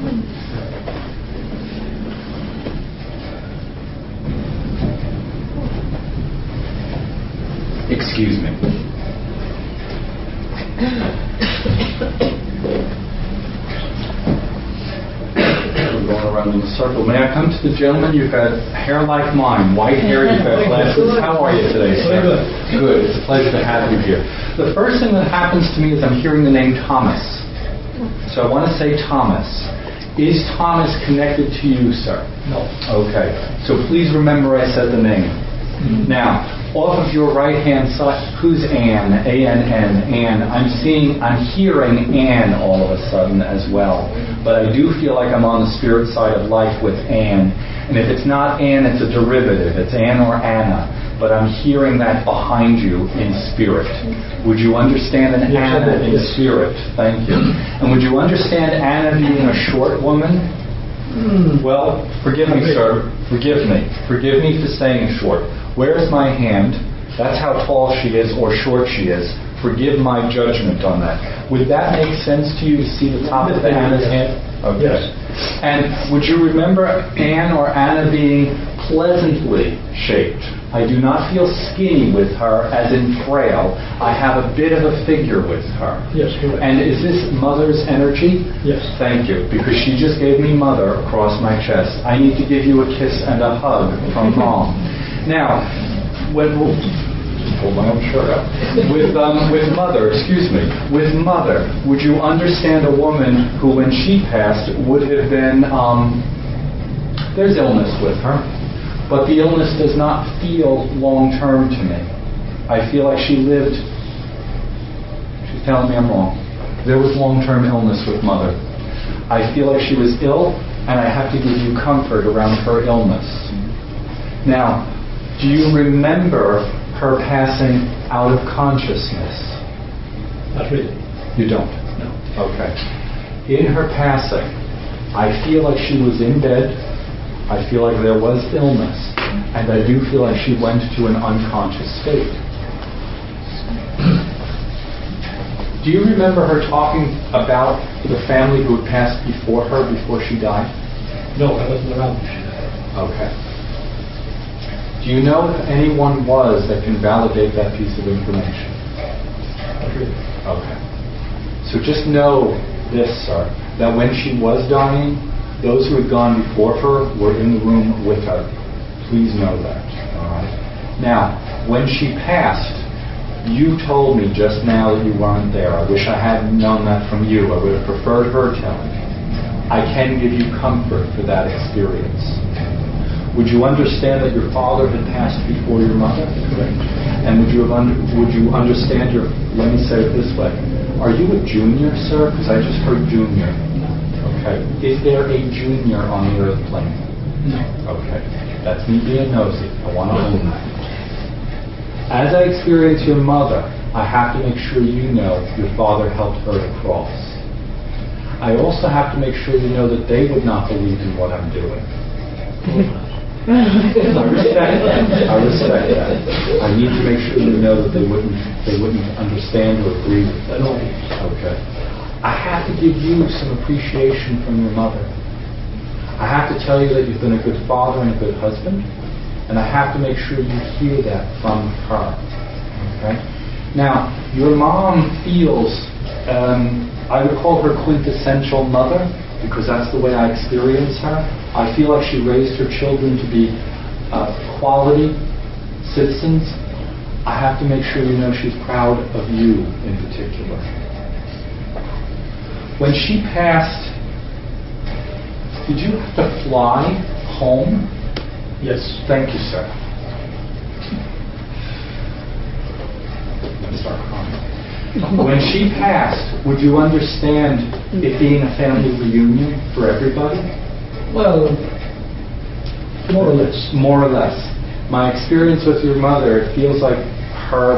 Excuse me. We're going around in a circle. May I come to the gentleman? You've got hair like mine, white hair, you've got glasses. How are you today, sir? Good. It's a pleasure to have you here. The first thing that happens to me is I'm hearing the name Thomas. So I want to say Thomas. Is Thomas connected to you, sir? No. Okay. So please remember I said the name. Now, off of your right-hand side, who's Ann? A N N, Ann. I'm seeing, I'm hearing Ann all of a sudden as well. But I do feel like I'm on the spirit side of life with Ann. And if it's not Ann, it's a derivative. It's Ann or Anna. But I'm hearing that behind you in spirit. Would you understand an yes, Anna in spirit? Thank you. And would you understand Anna being a short woman? Mm. Well, forgive me, sir. Forgive me. Forgive me for saying short. Where's my hand? That's how tall she is or short she is. Forgive my judgment on that. Would that make sense to you to see the top of the Anna's hand? Okay. Yes. And would you remember Ann or Anna being pleasantly shaped? I do not feel skinny with her, as in frail. I have a bit of a figure with her. Yes, correct. And is this mother's energy? Yes. Thank you, because she just gave me mother across my chest. I need to give you a kiss and a hug from Mom. Now, when we'll pull my own shirt up. With um, with mother, excuse me, with mother, would you understand a woman who, when she passed, would have been um, there's illness with her, but the illness does not feel long term to me. I feel like she lived. She's telling me I'm wrong. There was long term illness with mother. I feel like she was ill, and I have to give you comfort around her illness. Now, do you remember her passing out of consciousness? Not really. You don't? No. Okay. In her passing, I feel like she was in bed. I feel like there was illness. And I do feel like she went to an unconscious state. Do you remember her talking about the family who had passed before her, before she died? No, I wasn't around when she died. Okay. Do you know if anyone was that can validate that piece of information? Not really. Okay. So just know this, sir, that when she was dying, those who had gone before her were in the room with her. Please know that. All right. Now, when she passed, you told me just now that you weren't there. I wish I hadn't known that from you. I would have preferred her telling me. I can give you comfort for that experience. Would you understand that your father had passed before your mother? Correct. And would you have under, would you understand your? Let me say it this way: are you a junior, sir? Because I just heard junior. Okay. Is there a junior on the earth plane? No. Okay. That's me being nosy. I want to own that. As I experience your mother, I have to make sure you know your father helped her to cross. I also have to make sure you know that they would not believe in what I'm doing. I respect that. I respect that. I need to make sure you know that they wouldn't they wouldn't understand or agree with that. Okay. I have to give you some appreciation from your mother. I have to tell you that you've been a good father and a good husband, and I have to make sure you hear that from her. Okay? Now, your mom feels, um, I would call her quintessential mother, because that's the way I experience her. I feel like she raised her children to be uh, quality citizens. I have to make sure you know she's proud of you in particular. When she passed, did you have to fly home? Yes. Thank you, sir. I'm gonna start crying. When she passed, would you understand it being a family reunion for everybody? Well, more or less. More or less. My experience with your mother, it feels like her.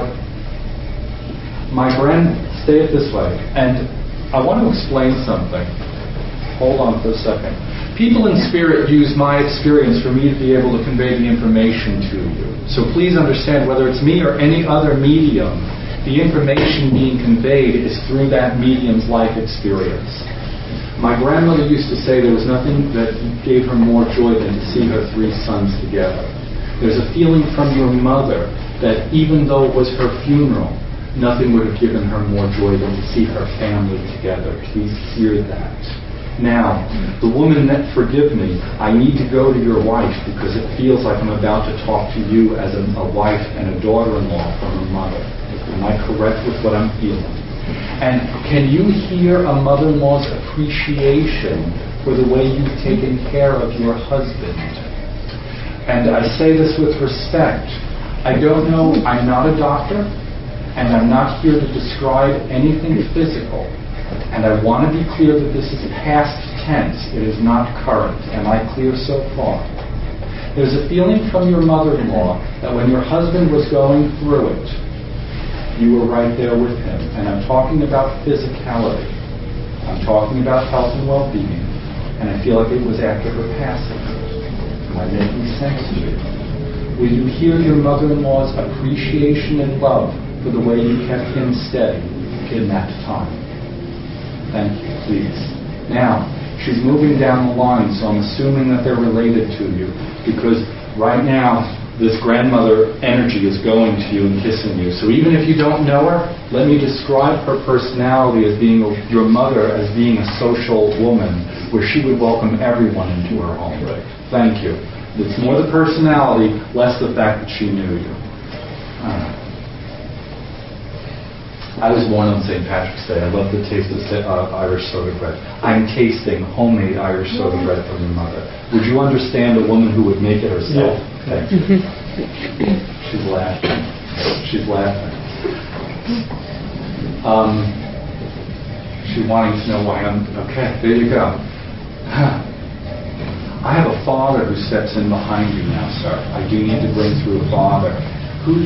My grand. Stay it this way, and I want to explain something. Hold on for a second. People in spirit use my experience for me to be able to convey the information to you. So please understand, whether it's me or any other medium, the information being conveyed is through that medium's life experience. My grandmother used to say there was nothing that gave her more joy than to see her three sons together. There's a feeling from your mother that even though it was her funeral, nothing would have given her more joy than to see her family together. Please hear that. Now, the woman that forgive me, I need to go to your wife because it feels like I'm about to talk to you as a, a wife and a daughter-in-law from her mother. Am I correct with what I'm feeling? And can you hear a mother-in-law's appreciation for the way you've taken care of your husband? And I say this with respect. I don't know, I'm not a doctor, and I'm not here to describe anything physical. And I want to be clear that this is past tense. It is not current. Am I clear so far? There's a feeling from your mother-in-law that when your husband was going through it, you were right there with him. And I'm talking about physicality. I'm talking about health and well-being. And I feel like it was after her passing. Am I making sense to you? Will you hear your mother-in-law's appreciation and love for the way you kept him steady in that time? Thank you, please. Now, she's moving down the line, so I'm assuming that they're related to you, because right now, this grandmother energy is going to you and kissing you. So even if you don't know her, let me describe her personality as being a, your mother as being a social woman, where she would welcome everyone into her home. Right. Thank you. It's more the personality, less the fact that she knew you. Uh, I was born on Saint Patrick's Day. I love the taste of uh, Irish soda bread. I'm tasting homemade Irish soda bread from your mother. Would you understand a woman who would make it herself? Yeah. Thank you. She's laughing. She's laughing. Um, she's wanting to know why I'm... Okay, there you go. I have a father who steps in behind you now, sir. I do need to bring through a father. Who...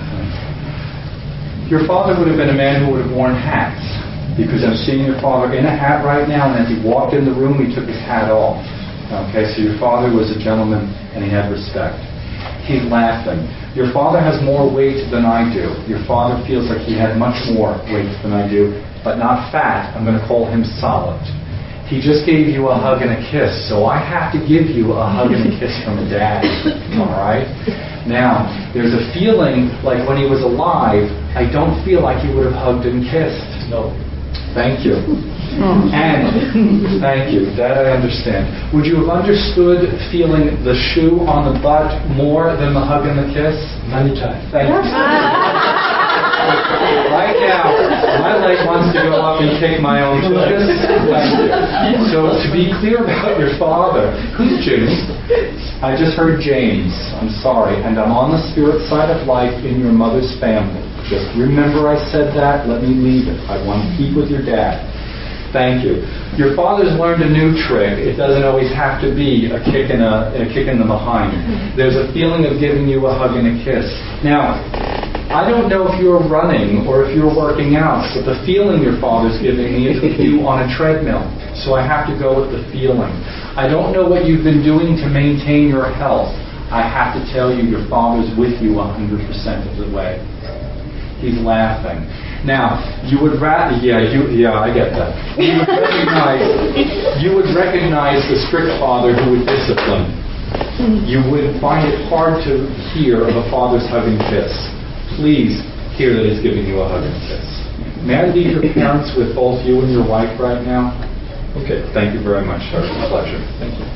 Your father would have been a man who would have worn hats, because I'm seeing your father in a hat right now, and as he walked in the room, he took his hat off. Okay, so your father was a gentleman, and he had respect. He's laughing. Your father has more weight than I do. Your father feels like he had much more weight than I do, but not fat. I'm going to call him solid. He just gave you a hug and a kiss, so I have to give you a hug and a kiss from a dad. All right? Now, there's a feeling like when he was alive, I don't feel like he would have hugged and kissed. No. Thank you. And, thank you, that I understand. Would you have understood feeling the shoe on the butt more than the hug and the kiss? Many times. Thank you. Right now, my leg wants to to go up and kick my own tuchus? Thank you. So to be clear about your father, who's James? I just heard James. I'm sorry. And I'm on the spirit side of life in your mother's family. Just remember I said that. Let me leave it. I want to keep with your dad. Thank you. Your father's learned a new trick. It doesn't always have to be a kick in a, a kick in the behind. There's a feeling of giving you a hug and a kiss. Now, I don't know if you're running or if you're working out, but the feeling your father's giving me is with you on a treadmill. So I have to go with the feeling. I don't know what you've been doing to maintain your health. I have to tell you, your father's with you one hundred percent of the way. He's laughing. Now, you would rather, yeah, you, yeah, I get that. You would recognize, you would recognize the strict father who would discipline. You would find it hard to hear of a father's hug and kiss. Please hear that he's giving you a hug and kiss. May I leave your parents with both you and your wife right now? Okay, thank you very much, sir. It's a pleasure. Thank you.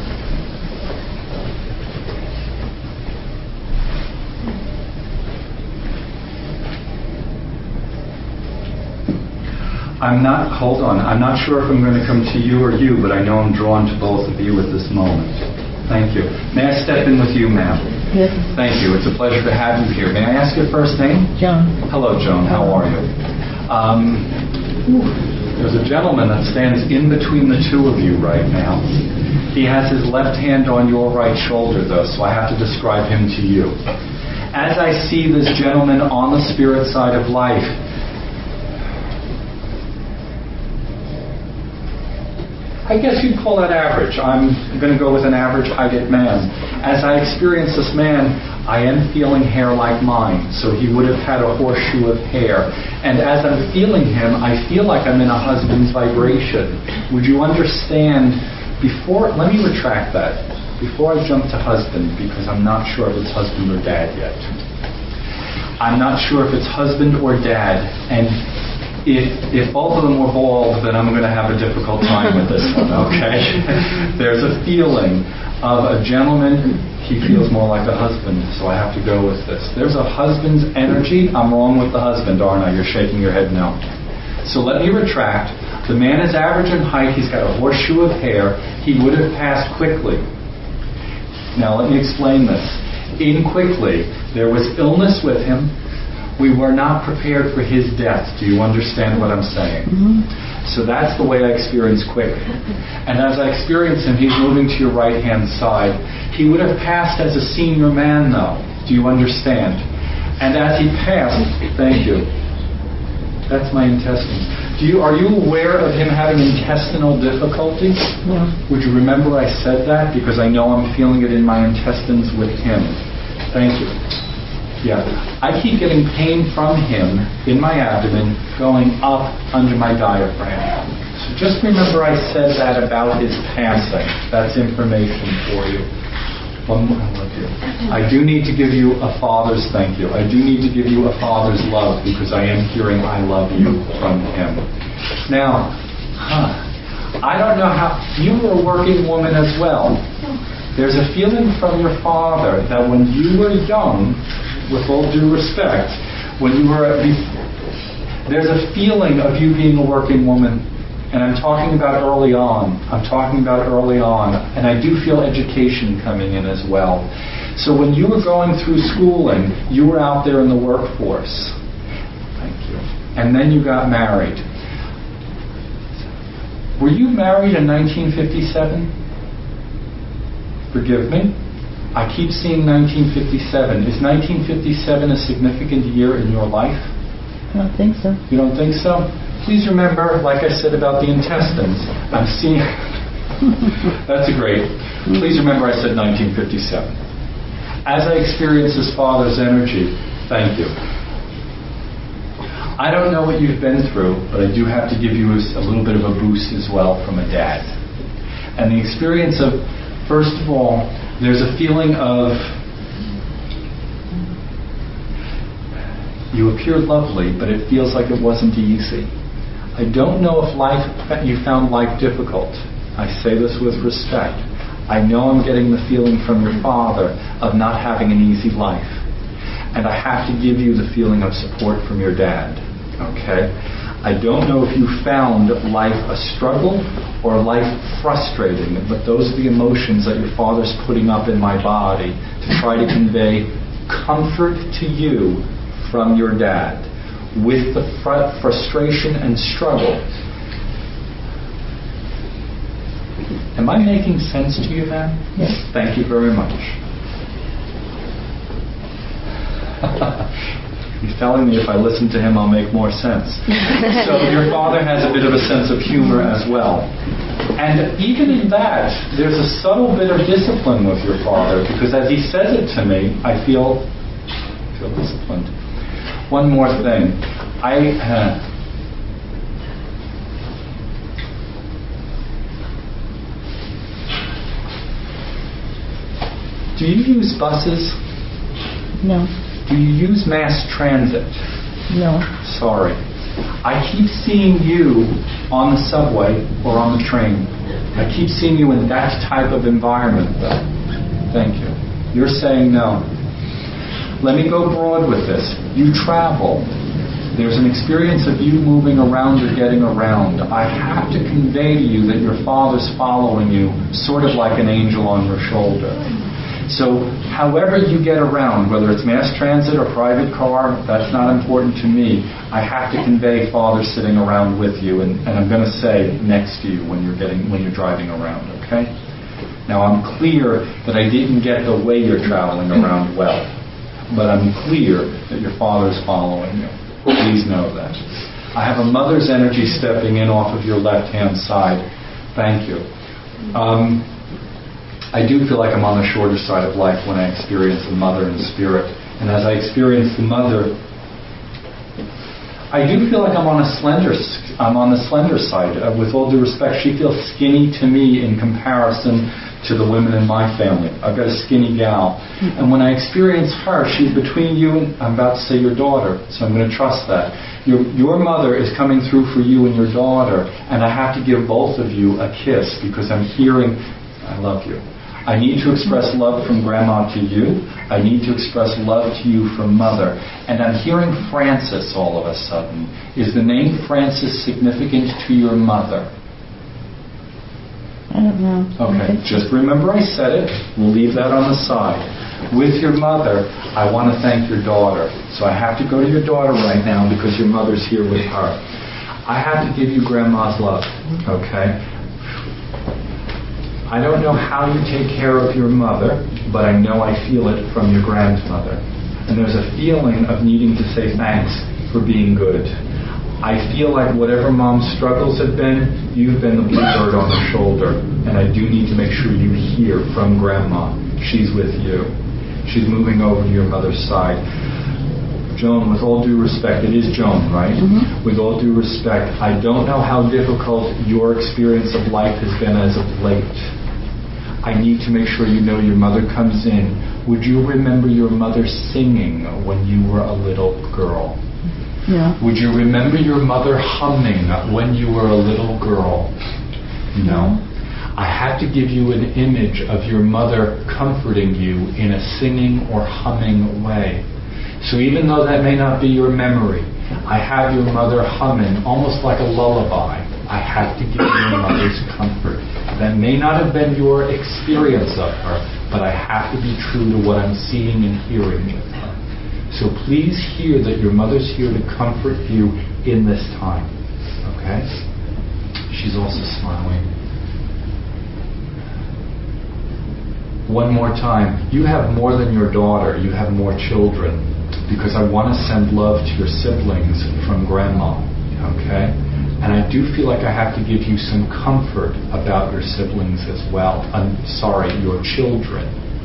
I'm not, hold on, I'm not sure if I'm going to come to you or you, but I know I'm drawn to both of you at this moment. Thank you. May I step in with you, ma'am? Yes. Thank you. It's a pleasure to have you here. May I ask your first name? Joan. Hello, Joan. How are you? Um, there's a gentleman that stands in between the two of you right now. He has his left hand on your right shoulder, though, so I have to describe him to you. As I see this gentleman on the spirit side of life, I guess you'd call that average. I'm going to go with an average heighted man. As I experience this man, I am feeling hair like mine, so he would have had a horseshoe of hair. And as I'm feeling him, I feel like I'm in a husband's vibration. Would you understand, before, let me retract that, before I jump to husband, because I'm not sure if it's husband or dad yet. I'm not sure if it's husband or dad, and If, if both of them were bald, then I'm going to have a difficult time with this one, okay? There's a feeling of a gentleman, he feels more like a husband, so I have to go with this. There's a husband's energy. I'm wrong with the husband, aren't I? You're shaking your head no. So let me retract. The man is average in height. He's got a horseshoe of hair. He would have passed quickly. Now let me explain this. In quickly, there was illness with him. We were not prepared for his death. Do you understand what I'm saying? Mm-hmm. So that's the way I experience quick. And as I experience him, he's moving to your right-hand side. He would have passed as a senior man, though. Do you understand? And as he passed, thank you. That's my intestines. Do you, are you aware of him having intestinal difficulties? Yeah. Would you remember I said that? Because I know I'm feeling it in my intestines with him. Thank you. Yeah, I keep getting pain from him in my abdomen going up under my diaphragm. So just remember I said that about his passing. That's information for you. One more, I love you. I do need to give you a father's thank you. I do need to give you a father's love because I am hearing I love you from him. Now, huh, I don't know how, you were a working woman as well. There's a feeling from your father that when you were young, with all due respect, when you were, there's a feeling of you being a working woman, and I'm talking about early on. I'm talking about early on, and I do feel education coming in as well. So when you were going through schooling, you were out there in the workforce. Thank you. And then you got married. Were you married in nineteen fifty-seven? Forgive me. I keep seeing nineteen fifty-seven. Is nineteen fifty-seven a significant year in your life? I don't think so. You don't think so? Please remember, like I said about the intestines, I'm seeing... That's a great... Please remember I said nineteen fifty-seven. As I experience his father's energy, thank you. I don't know what you've been through, but I do have to give you a, a little bit of a boost as well from a dad. And the experience of, first of all, there's a feeling of, you appeared lovely, but it feels like it wasn't easy. I don't know if life, you found life difficult. I say this with respect. I know I'm getting the feeling from your father of not having an easy life. And I have to give you the feeling of support from your dad. Okay? I don't know if you found life a struggle or life frustrating, but those are the emotions that your father's putting up in my body to try to convey comfort to you from your dad with the fr- frustration and struggle. Am I making sense to you, ma'am? Yes. Thank you very much. He's telling me if I listen to him, I'll make more sense. So your father has a bit of a sense of humor as well. And even in that, there's a subtle bit of discipline with your father, because as he says it to me, I feel, feel disciplined. One more thing. I... Uh, do you use buses? No. Do you use mass transit? No. Sorry. I keep seeing you on the subway or on the train. I keep seeing you in that type of environment, though. Thank you. You're saying no. Let me go broad with this. You travel. There's an experience of you moving around or getting around. I have to convey to you that your father's following you, sort of like an angel on your shoulder. So however you get around, whether it's mass transit or private car, that's not important to me. I have to convey Father sitting around with you, and, and I'm going to say next to you when you're getting when you're driving around, okay? Now I'm clear that I didn't get the way you're traveling around well, but I'm clear that your Father's following you. Please know that. I have a mother's energy stepping in off of your left-hand side. Thank you. Um, I do feel like I'm on the shorter side of life when I experience the mother in spirit. And as I experience the mother, I do feel like I'm on a slender, I'm on the slender side. Uh, with all due respect, she feels skinny to me in comparison to the women in my family. I've got a skinny gal. And when I experience her, she's between you and, I'm about to say your daughter, so I'm going to trust that. Your, your mother is coming through for you and your daughter, and I have to give both of you a kiss because I'm hearing, I love you. I need to express love from Grandma to you. I need to express love to you from Mother. And I'm hearing Francis all of a sudden. Is the name Francis significant to your mother? I don't know. Okay, just remember I said it. We'll leave that on the side. With your mother, I want to thank your daughter. So I have to go to your daughter right now because your mother's here with her. I have to give you Grandma's love, okay? I don't know how you take care of your mother, but I know I feel it from your grandmother. And there's a feeling of needing to say thanks for being good. I feel like whatever Mom's struggles have been, you've been the bluebird on her shoulder. And I do need to make sure you hear from Grandma. She's with you. She's moving over to your mother's side. Joan, with all due respect, it is Joan, right? Mm-hmm. With all due respect, I don't know how difficult your experience of life has been as of late. I need to make sure you know your mother comes in. Would you remember your mother singing when you were a little girl? No. Would you remember your mother humming when you were a little girl? No. I have to give you an image of your mother comforting you in a singing or humming way. So even though that may not be your memory, I have your mother humming almost like a lullaby. I have to give you your mother's comfort. That may not have been your experience of her, but I have to be true to what I'm seeing and hearing with her. So please hear that your mother's here to comfort you in this time. Okay? She's also smiling. One more time. You have more than your daughter. You have more children. Because I want to send love to your siblings from Grandma. Okay? And I do feel like I have to give you some comfort about your siblings as well. I'm sorry, your children.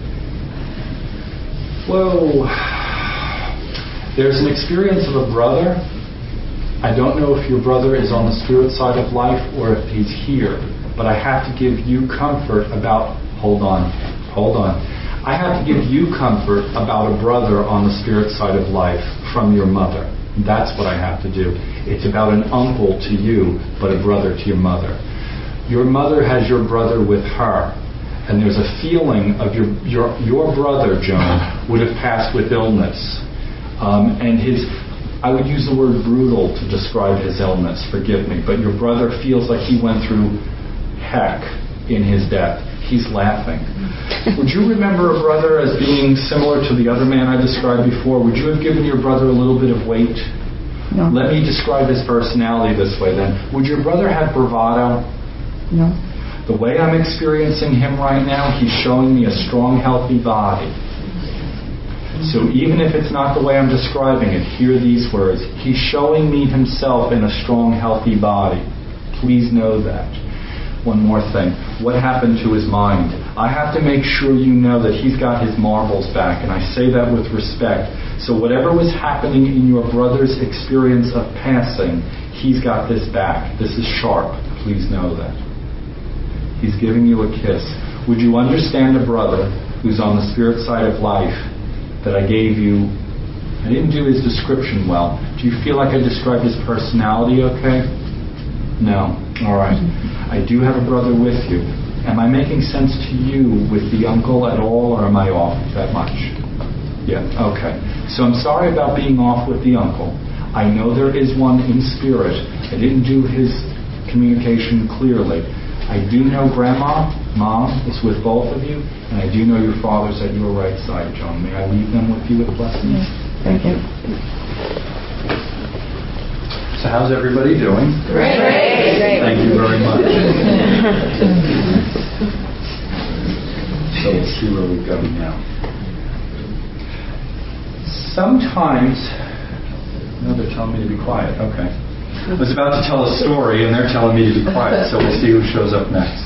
Whoa. There's an experience of a brother. I don't know if your brother is on the spirit side of life or if he's here. But I have to give you comfort about... Hold on. Hold on. I have to give you comfort about a brother on the spirit side of life from your mother. That's what I have to do. It's about an uncle to you, but a brother to your mother. Your mother has your brother with her, and there's a feeling of your your your brother, Joan, would have passed with illness, um, and his. I would use the word brutal to describe his illness, forgive me, but your brother feels like he went through heck in his death. He's laughing. Would you remember a brother as being similar to the other man I described before? Would you have given your brother a little bit of weight? No. Let me describe his personality this way then. Would your brother have bravado? No. The way I'm experiencing him right now, he's showing me a strong, healthy body. So even if it's not the way I'm describing it, hear these words. He's showing me himself in a strong, healthy body. Please know that. One more thing. What happened to his mind? I have to make sure you know that he's got his marbles back, and I say that with respect. So whatever was happening in your brother's experience of passing, he's got this back. This is sharp. Please know that. He's giving you a kiss. Would you understand a brother who's on the spirit side of life that I gave you? I didn't do his description well. Do you feel like I described his personality okay? No. All right. I do have a brother with you. Am I making sense to you with the uncle at all, or am I off that much? Yeah. Okay. So I'm sorry about being off with the uncle. I know there is one in spirit. I didn't do his communication clearly. I do know Grandma, Mom, is with both of you, and I do know your father's at your right side, Joan. May I leave them with you with blessings? Thank you. So how's everybody doing? Great. Great. Thank you very much. So we'll see where we go now. Sometimes, no, they're telling me to be quiet. Okay. I was about to tell a story, and they're telling me to be quiet, so we'll see who shows up next.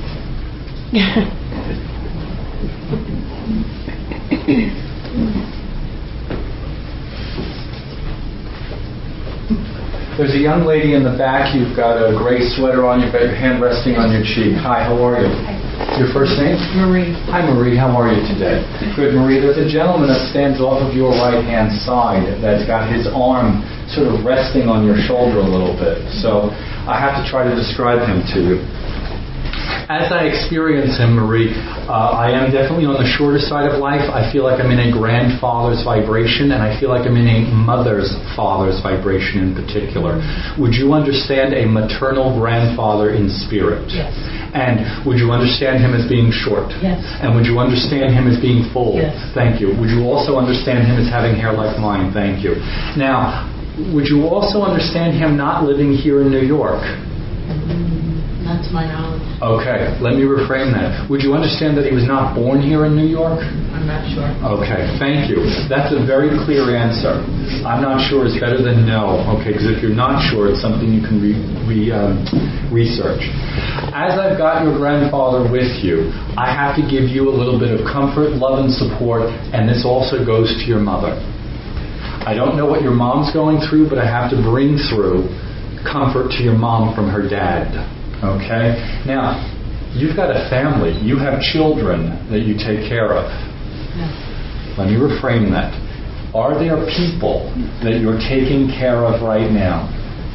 There's a young lady in the back. You've got a gray sweater on. You've got your hand resting on your cheek. Hi, how are you? Your first name? Marie. Hi, Marie. How are you today? Good, Marie. There's a gentleman that stands off of your right-hand side that's got his arm sort of resting on your shoulder a little bit. So I have to try to describe him to you. As I experience him, Marie, uh, I am definitely on the shorter side of life. I feel like I'm in a grandfather's vibration, and I feel like I'm in a mother's father's vibration in particular. Would you understand a maternal grandfather in spirit? Yes. And would you understand him as being short? Yes. And would you understand him as being full? Yes. Thank you. Would you also understand him as having hair like mine? Thank you. Now, would you also understand him not living here in New York? Not to my knowledge. Okay, let me reframe that. Would you understand that he was not born here in New York? I'm not sure. Okay, thank you. That's a very clear answer. I'm not sure is better than no. Okay, because if you're not sure, it's something you can re, re, um, research. As I've got your grandfather with you, I have to give you a little bit of comfort, love, and support, and this also goes to your mother. I don't know what your mom's going through, but I have to bring through comfort to your mom from her dad. Okay? Now, you've got a family. You have children that you take care of. No. Let me reframe that. Are there people that you're taking care of right now?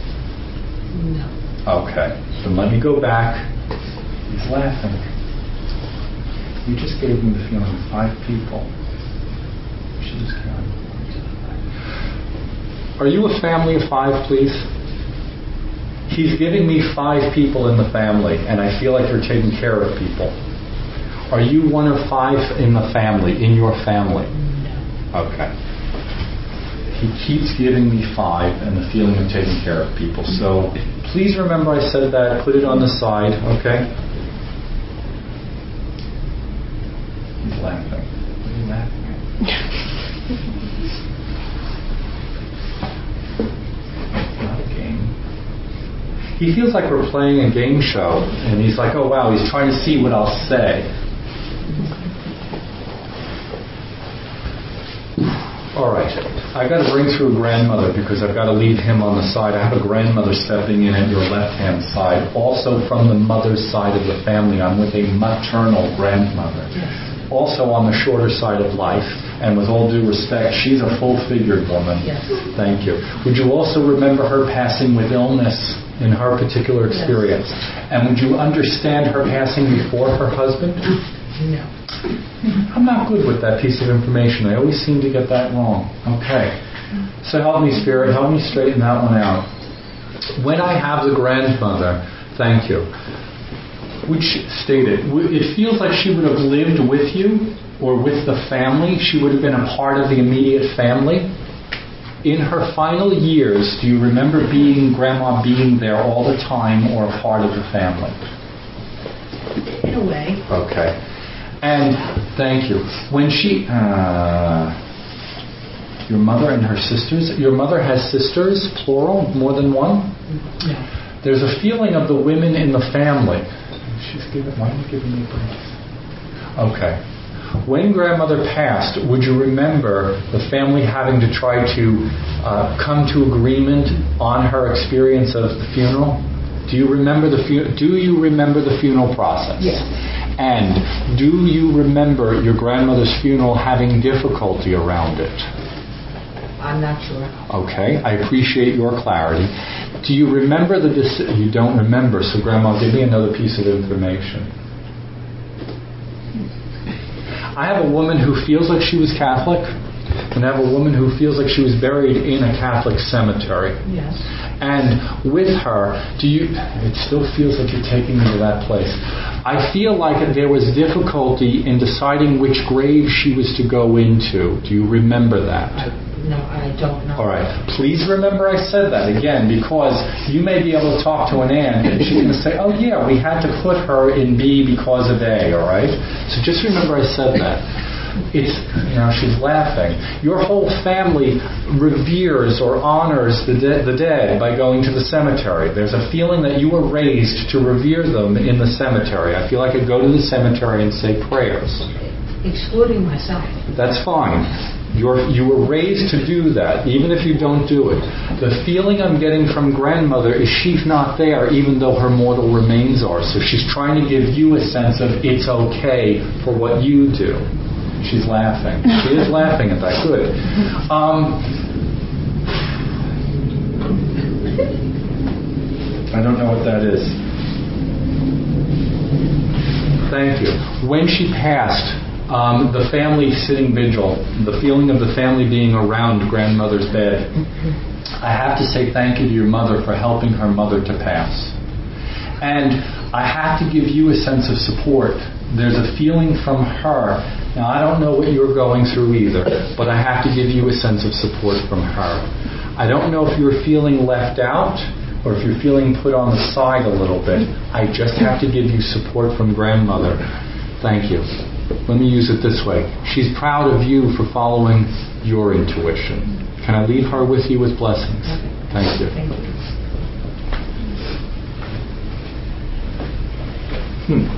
No. Okay. Then let me go back. He's laughing. You just gave me the feeling of five people. She just counted. Are you a family of five, please? He's giving me five people in the family, and I feel like you're taking care of people. Are you one of five in the family, in your family? No. Okay. He keeps giving me five and the feeling of taking care of people. So please remember I said that. Put it on the side, okay? He's laughing. What are you laughing at? He feels like we're playing a game show, and he's like, oh wow, he's trying to see what I'll say. All right, I've got to bring through a grandmother because I've got to leave him on the side. I have a grandmother stepping in at your left-hand side. Also from the mother's side of the family, I'm with a maternal grandmother. Also on the shorter side of life, and with all due respect, she's a full-figured woman. Yes. Thank you. Would you also remember her passing with illness in her particular experience? Yes. And would you understand her passing before her husband? No. I'm not good with that piece of information. I always seem to get that wrong. Okay. So help me, Spirit, help me straighten that one out. When I have the grandmother, thank you, which stated, it feels like she would have lived with you or with the family. She would have been a part of the immediate family. In her final years, do you remember being Grandma being there all the time or a part of the family? In a way. Okay. And thank you. When she, uh, your mother and her sisters, your mother has sisters, plural, more than one? No. There's a feeling of the women in the family. She's giving, why are you giving me breath? Okay. When grandmother passed, would you remember the family having to try to uh, come to agreement on her experience of the funeral? Do you remember the fu- Do you remember the funeral process? Yes. And do you remember your grandmother's funeral having difficulty around it? I'm not sure. Okay, I appreciate your clarity. Do you remember the... Dis- you don't remember, so Grandma, give me another piece of information. I have a woman who feels like she was Catholic, and I have a woman who feels like she was buried in a Catholic cemetery. Yes. And with her, do you... It still feels like you're taking me to that place. I feel like there was difficulty in deciding which grave she was to go into. Do you remember that? I, no, I don't know. All right. Please remember I said that again, because you may be able to talk to an aunt and she's going to say, oh yeah, we had to put her in B because of A, all right? So just remember I said that. It's, you know, she's laughing. Your whole family reveres or honors the, de- the dead by going to the cemetery. There's a feeling that you were raised to revere them in the cemetery. I feel like I'd go to the cemetery and say prayers. Excluding myself. That's fine. You're, you were raised to do that, even if you don't do it. The feeling I'm getting from grandmother is she's not there, even though her mortal remains are. So she's trying to give you a sense of it's okay for what you do. She's laughing. She is laughing at that. Good. Um, I don't know what that is. Thank you. When she passed, um, the family sitting vigil, the feeling of the family being around grandmother's bed, I have to say thank you to your mother for helping her mother to pass. And I have to give you a sense of support. There's a feeling from her. Now, I don't know what you're going through either, but I have to give you a sense of support from her. I don't know if you're feeling left out or if you're feeling put on the side a little bit. I just have to give you support from grandmother. Thank you. Let me use it this way. She's proud of you for following your intuition. Can I leave her with you with blessings? Thank you. Thank you. Hmm.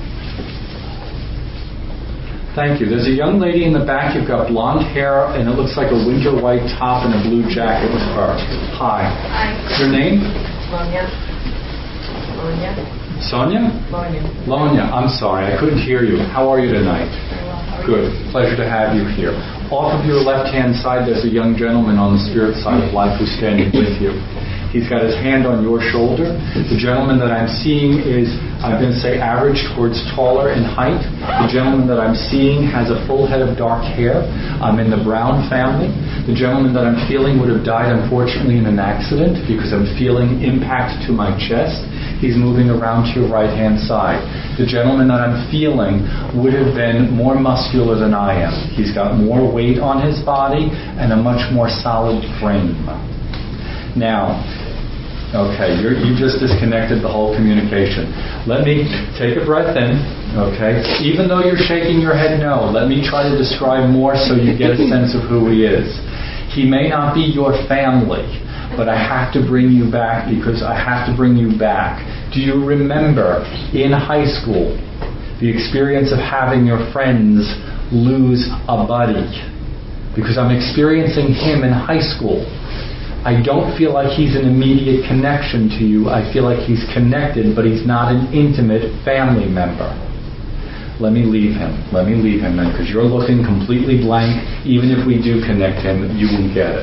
Thank you. There's a young lady in the back. You've got blonde hair, and it looks like a winter white top and a blue jacket with her. Hi. Hi. Your name? Lonya. Lonya. Sonia? Lonya. Lonya. I'm sorry. I couldn't hear you. How are you tonight? Very well. How are Good. you? Pleasure to have you here. Off of your left-hand side, there's a young gentleman on the spirit side of life who's standing with you. He's got his hand on your shoulder. The gentleman that I'm seeing is, I'm going to say, average towards taller in height. The gentleman that I'm seeing has a full head of dark hair. I'm in the Brown family. The gentleman that I'm feeling would have died, unfortunately, in an accident because I'm feeling impact to my chest. He's moving around to your right-hand side. The gentleman that I'm feeling would have been more muscular than I am. He's got more weight on his body and a much more solid frame. Now, okay, you're, you just disconnected the whole communication. Let me take a breath in, okay? Even though you're shaking your head no, let me try to describe more so you get a sense of who he is. He may not be your family, but I have to bring you back because I have to bring you back. Do you remember in high school the experience of having your friends lose a buddy? Because I'm experiencing him in high school. I don't feel like he's an immediate connection to you. I feel like he's connected, but he's not an intimate family member. Let me leave him. Let me leave him then, because you're looking completely blank. Even if we do connect him, you won't get it.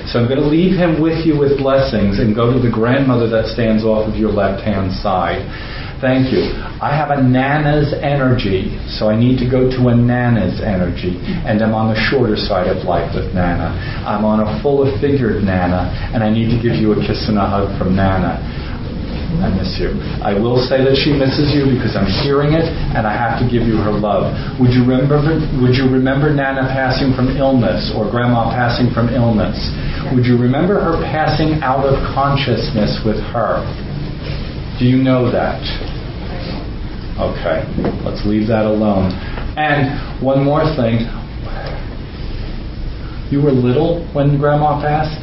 So I'm going to leave him with you with blessings and go to the grandmother that stands off of your left-hand side. Thank you. I have a Nana's energy, so I need to go to a Nana's energy. And I'm on the shorter side of life with Nana. I'm on a fuller-figured Nana, and I need to give you a kiss and a hug from Nana. I miss you. I will say that she misses you because I'm hearing it, and I have to give you her love. Would you remember? Would you remember Nana passing from illness, or Grandma passing from illness? Would you remember her passing out of consciousness with her? Do you know that? Okay, let's leave that alone. And one more thing. You were little when Grandma passed?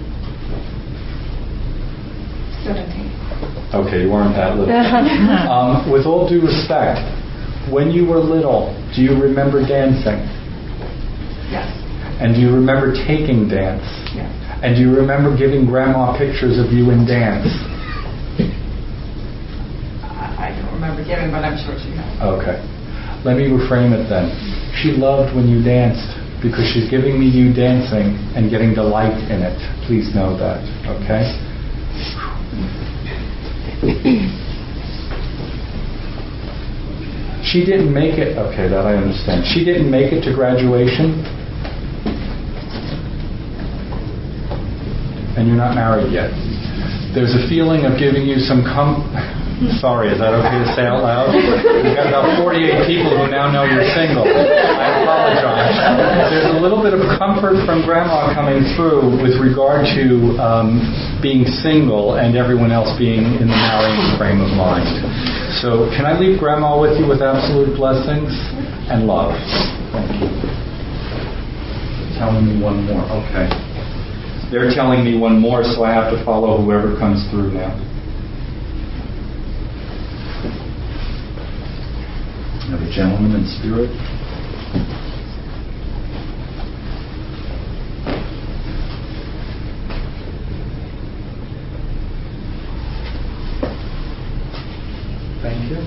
seventeen. Okay, you weren't that little. um, with all due respect, when you were little, do you remember dancing? Yes. And do you remember taking dance? Yes. And do you remember giving Grandma pictures of you in dance? I don't remember giving, but I'm sure she knows. Okay. Let me reframe it then. She loved when you danced because she's giving me you dancing and getting delight in it. Please know that, okay? She didn't make it. Okay, that I understand. She didn't make it to graduation. And you're not married yet. There's a feeling of giving you some com... Sorry, is that okay to say out loud? We've got about forty-eight people who now know you're single. I apologize. There's a little bit of comfort from Grandma coming through with regard to um, being single and everyone else being in the marrying frame of mind. So can I leave Grandma with you with absolute blessings and love? Thank you. Telling me one more. Okay. They're telling me one more, so I have to follow whoever comes through now. I have a gentleman in spirit. Thank you.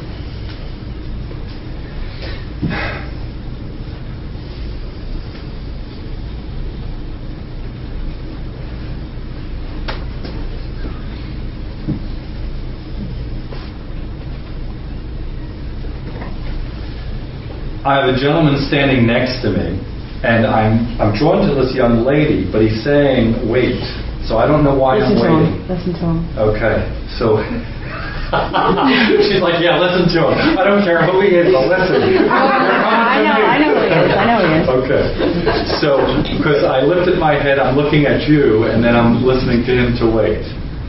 I have a gentleman standing next to me, and I'm I'm drawn to this young lady, but he's saying, wait. So I don't know why Listen I'm to waiting. him. Listen to him. Okay, so she's like, yeah, listen to him. I don't care who he is, but listen. I know, I know who he is. I know who he is. Okay, so because I lifted my head, I'm looking at you, and then I'm listening to him to wait.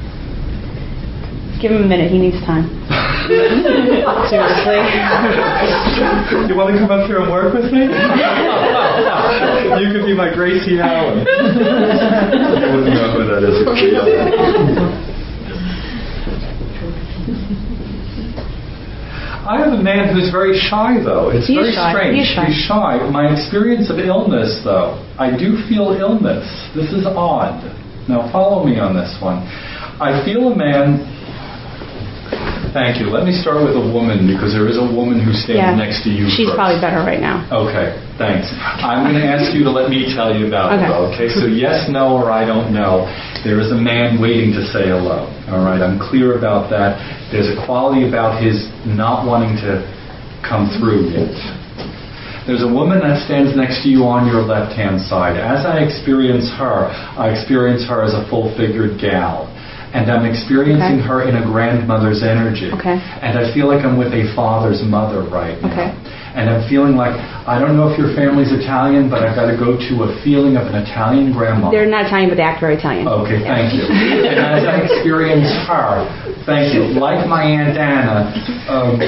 Give him a minute. He needs time. Seriously. You want to come up here and work with me? You could be my Gracie Allen. You wouldn't know who that is. I have a man who's very shy, though. It's He's very shy. strange. He's shy. He's shy. My experience of illness, though, I do feel illness. This is odd. Now, follow me on this one. I feel a man... Thank you. Let me start with a woman, because there is a woman who's standing Yeah. next to you She's first. probably better right now. Okay, thanks. I'm going to ask you to let me tell you about Okay. it, okay? So yes, no, or I don't know. There is a man waiting to say hello, all right? I'm clear about that. There's a quality about his not wanting to come through yet. There's a woman that stands next to you on your left-hand side. As I experience her, I experience her as a full-figured gal. And I'm experiencing Okay. her in a grandmother's energy. Okay. And I feel like I'm with a father's mother right now. Okay. And I'm feeling like, I don't know if your family's Italian, but I've got to go to a feeling of an Italian grandmother. They're not Italian, but they act very Italian. Okay, thank you. And as I experience her, thank you, like my Aunt Anna, um,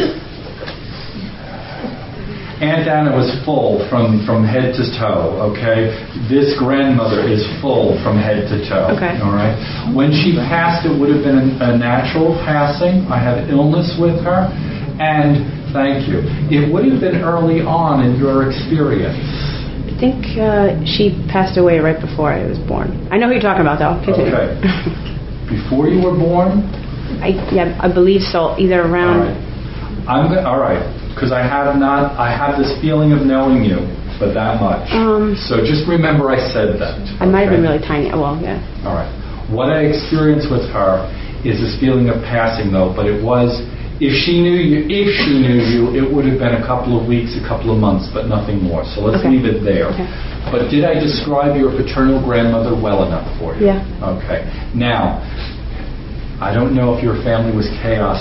Aunt Anna was full from, from head to toe, okay? This grandmother is full from head to toe, Okay. all right? When she passed, it would have been a, a natural passing. I had illness with her, and thank you. It would have been early on in your experience. I think uh, she passed away right before I was born. I know who you're talking about, though. Continue. Okay. Before you were born? I, yeah, I believe so. Either around... All right. I'm go- all right, because I have not. I have this feeling of knowing you, but that much. Um, so just remember I said that. I might have okay? been really tiny. Well, yeah. All right. What I experienced with her is this feeling of passing, though, but it was, if she knew you, if she knew you, it would have been a couple of weeks, a couple of months, but nothing more. So let's Okay. leave it there. Okay. But did I describe your paternal grandmother well enough for you? Yeah. Okay. Now, I don't know if your family was chaos.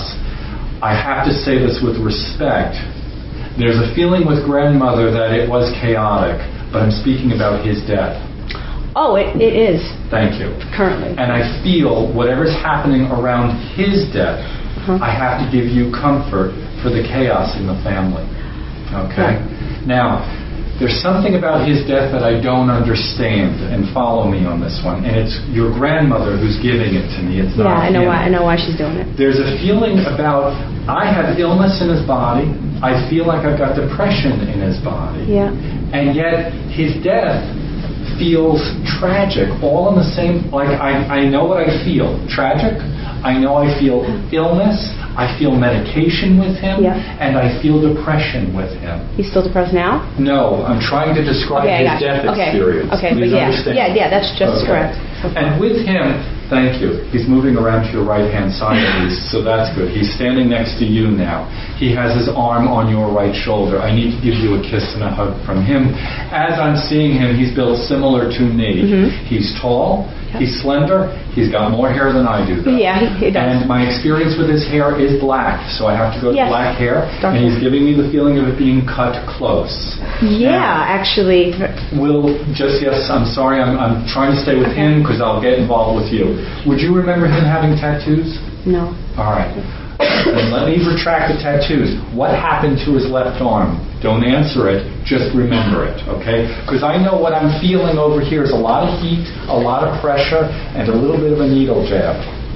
I have to say this with respect. There's a feeling with grandmother that it was chaotic, but I'm speaking about his death. Oh, it, it is. Thank you. Currently. And I feel whatever's happening around his death, Uh-huh. I have to give you comfort for the chaos in the family. Okay? Yeah. Now, there's something about his death that I don't understand, and follow me on this one. And it's your grandmother who's giving it to me. It's Yeah, not I know him. why. I know why she's doing it. There's a feeling about, I have illness in his body. I feel like I've got depression in his body. Yeah. And yet, his death feels tragic, all in the same, like I, I know what I feel. Tragic. I know I feel illness. I feel medication with him. Yeah. And I feel depression with him. He's still depressed now? No, I'm trying to describe Okay, I his got you. death Okay. experience. Okay, Please but yeah. understand. Yeah, yeah, that's just Okay. correct. And with him, thank you. He's moving around to your right-hand side at least, so that's good. He's standing next to you now. He has his arm on your right shoulder. I need to give you a kiss and a hug from him. As I'm seeing him, he's built similar to me. Mm-hmm. He's tall. Yep. He's slender. He's got more hair than I do. Though. Yeah, he, he does. And my experience with his hair is black, so I have to go to Yes. black hair. Dark and he's hair. giving me the feeling of it being cut close. Yeah, Now, actually. Will just yes. I'm sorry. I'm, I'm trying to stay with him because I'll get involved with you. Would you remember him having tattoos? No. All right. And let me retract the tattoos. What happened to his left arm? Don't answer it. Just remember it, okay? Because I know what I'm feeling over here is a lot of heat, a lot of pressure, and a little bit of a needle jab.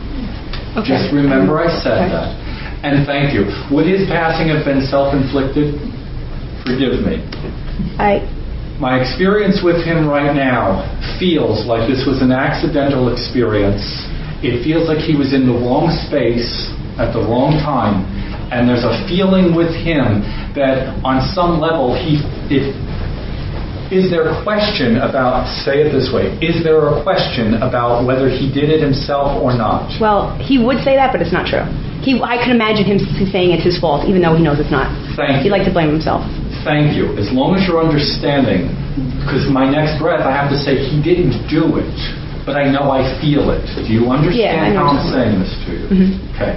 Okay. Just remember I said Okay. that. And thank you. Would his passing have been self-inflicted? Forgive me. I. My experience with him right now feels like this was an accidental experience. It feels like he was in the wrong space at the wrong time, and there's a feeling with him that on some level he it, is there a question about, say it this way, is there a question about whether he did it himself or not? Well, he would say that, but it's not true. He, I can imagine him saying it's his fault, even though he knows it's not. Thank He'd you. like to blame himself. Thank you. As long as you're understanding, because my next breath I have to say he didn't do it, but I know I feel it. Do you understand Yeah, I how I'm understand. saying this to you? Mm-hmm. Okay.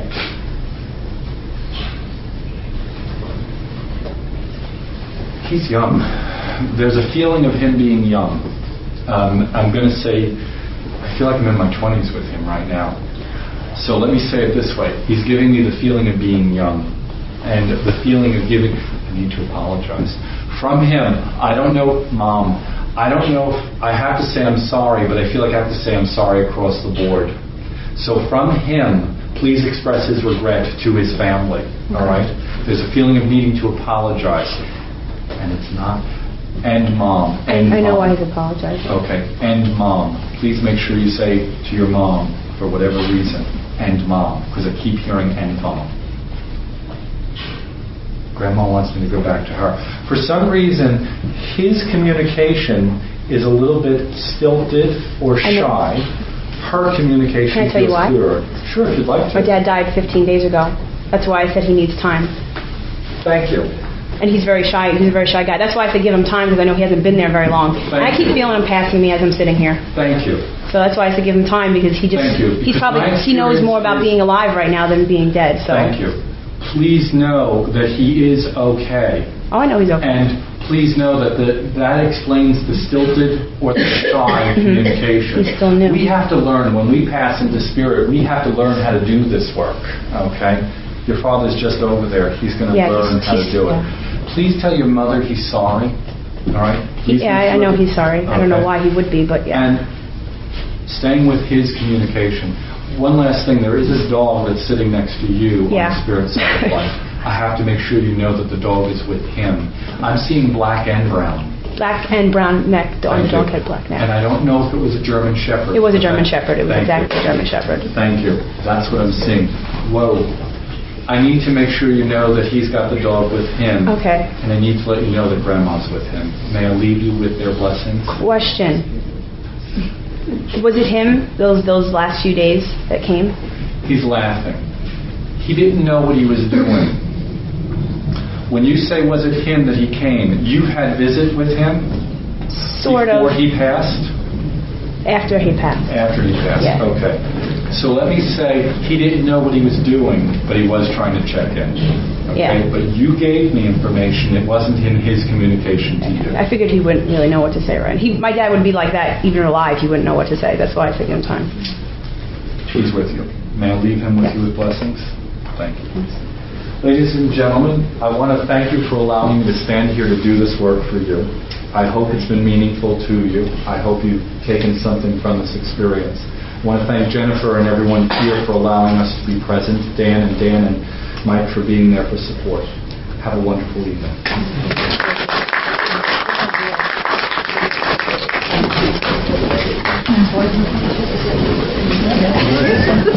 He's young. There's a feeling of him being young. Um, I'm going to say, I feel like I'm in my twenties with him right now. So let me say it this way. He's giving me the feeling of being young. And the feeling of giving, I need to apologize. From him, I don't know, Mom, I don't know if, I have to say I'm sorry, but I feel like I have to say I'm sorry across the board. So from him, please express his regret to his family, all right? There's a feeling of needing to apologize. And it's not, and Mom, and I, I know Mom. why he's apologizing. Okay, and Mom. Please make sure you say to your mom, for whatever reason, and Mom, because I keep hearing and Mom. Grandma wants me to go back to her. For some reason, his communication is a little bit stilted or shy. Her communication Can I tell you feels why? clearer. Sure, if you'd like to. My dad died fifteen days ago. That's why I said he needs time. Thank you. And he's very shy. He's a very shy guy. That's why I said give him time, because I know he hasn't been there very long. Thank and I keep you. feeling him passing me as I'm sitting here. Thank you. So that's why I said give him time, because he just Thank you. he's Because probably my he knows more about experience being alive right now than being dead. So Thank you. Please know that he is okay. Oh, I know he's okay. And please know that the, that explains the stilted or the shy communication. He's still new. We have to learn, when we pass into spirit, we have to learn how to do this work, okay? Your father's just over there. He's going to Yeah, learn he's- how to he's- do it. yeah. Please tell your mother he's sorry, all right? He- He's yeah, I, I know he's sorry. I don't know Okay. why he would be, but yeah. And staying with his communication. One last thing, there is a dog that's sitting next to you Yeah. on the spirit side of life. I have to make sure you know that the dog is with him. I'm seeing black and brown. Black and brown neck. The Thank dog you. had black neck. And I don't know if it was a German Shepherd. It was a but German that- Shepherd. It was Thank exactly you. a German Shepherd. Thank you. That's what I'm seeing. Whoa. I need to make sure you know that he's got the dog with him. Okay. And I need to let you know that Grandma's with him. May I leave you with their blessings? Question. Was it him, those those last few days that came? He's laughing. He didn't know what he was doing. When you say, was it him that he came, you had visit with him? Sort before of. he passed? After he passed. After he passed, Yeah. okay. So let me say, he didn't know what he was doing, but he was trying to check in. Okay? Yeah. But you gave me information. It wasn't in his communication to you. I figured he wouldn't really know what to say, right? He, my dad would be like that even alive. He wouldn't know what to say. That's why I took him time. He's with you. May I leave him with you with blessings? Thank you. Ladies and gentlemen, I want to thank you for allowing me to stand here to do this work for you. I hope it's been meaningful to you. I hope you've taken something from this experience. I want to thank Jennifer and everyone here for allowing us to be present, Dan and Dan and Mike for being there for support. Have a wonderful evening.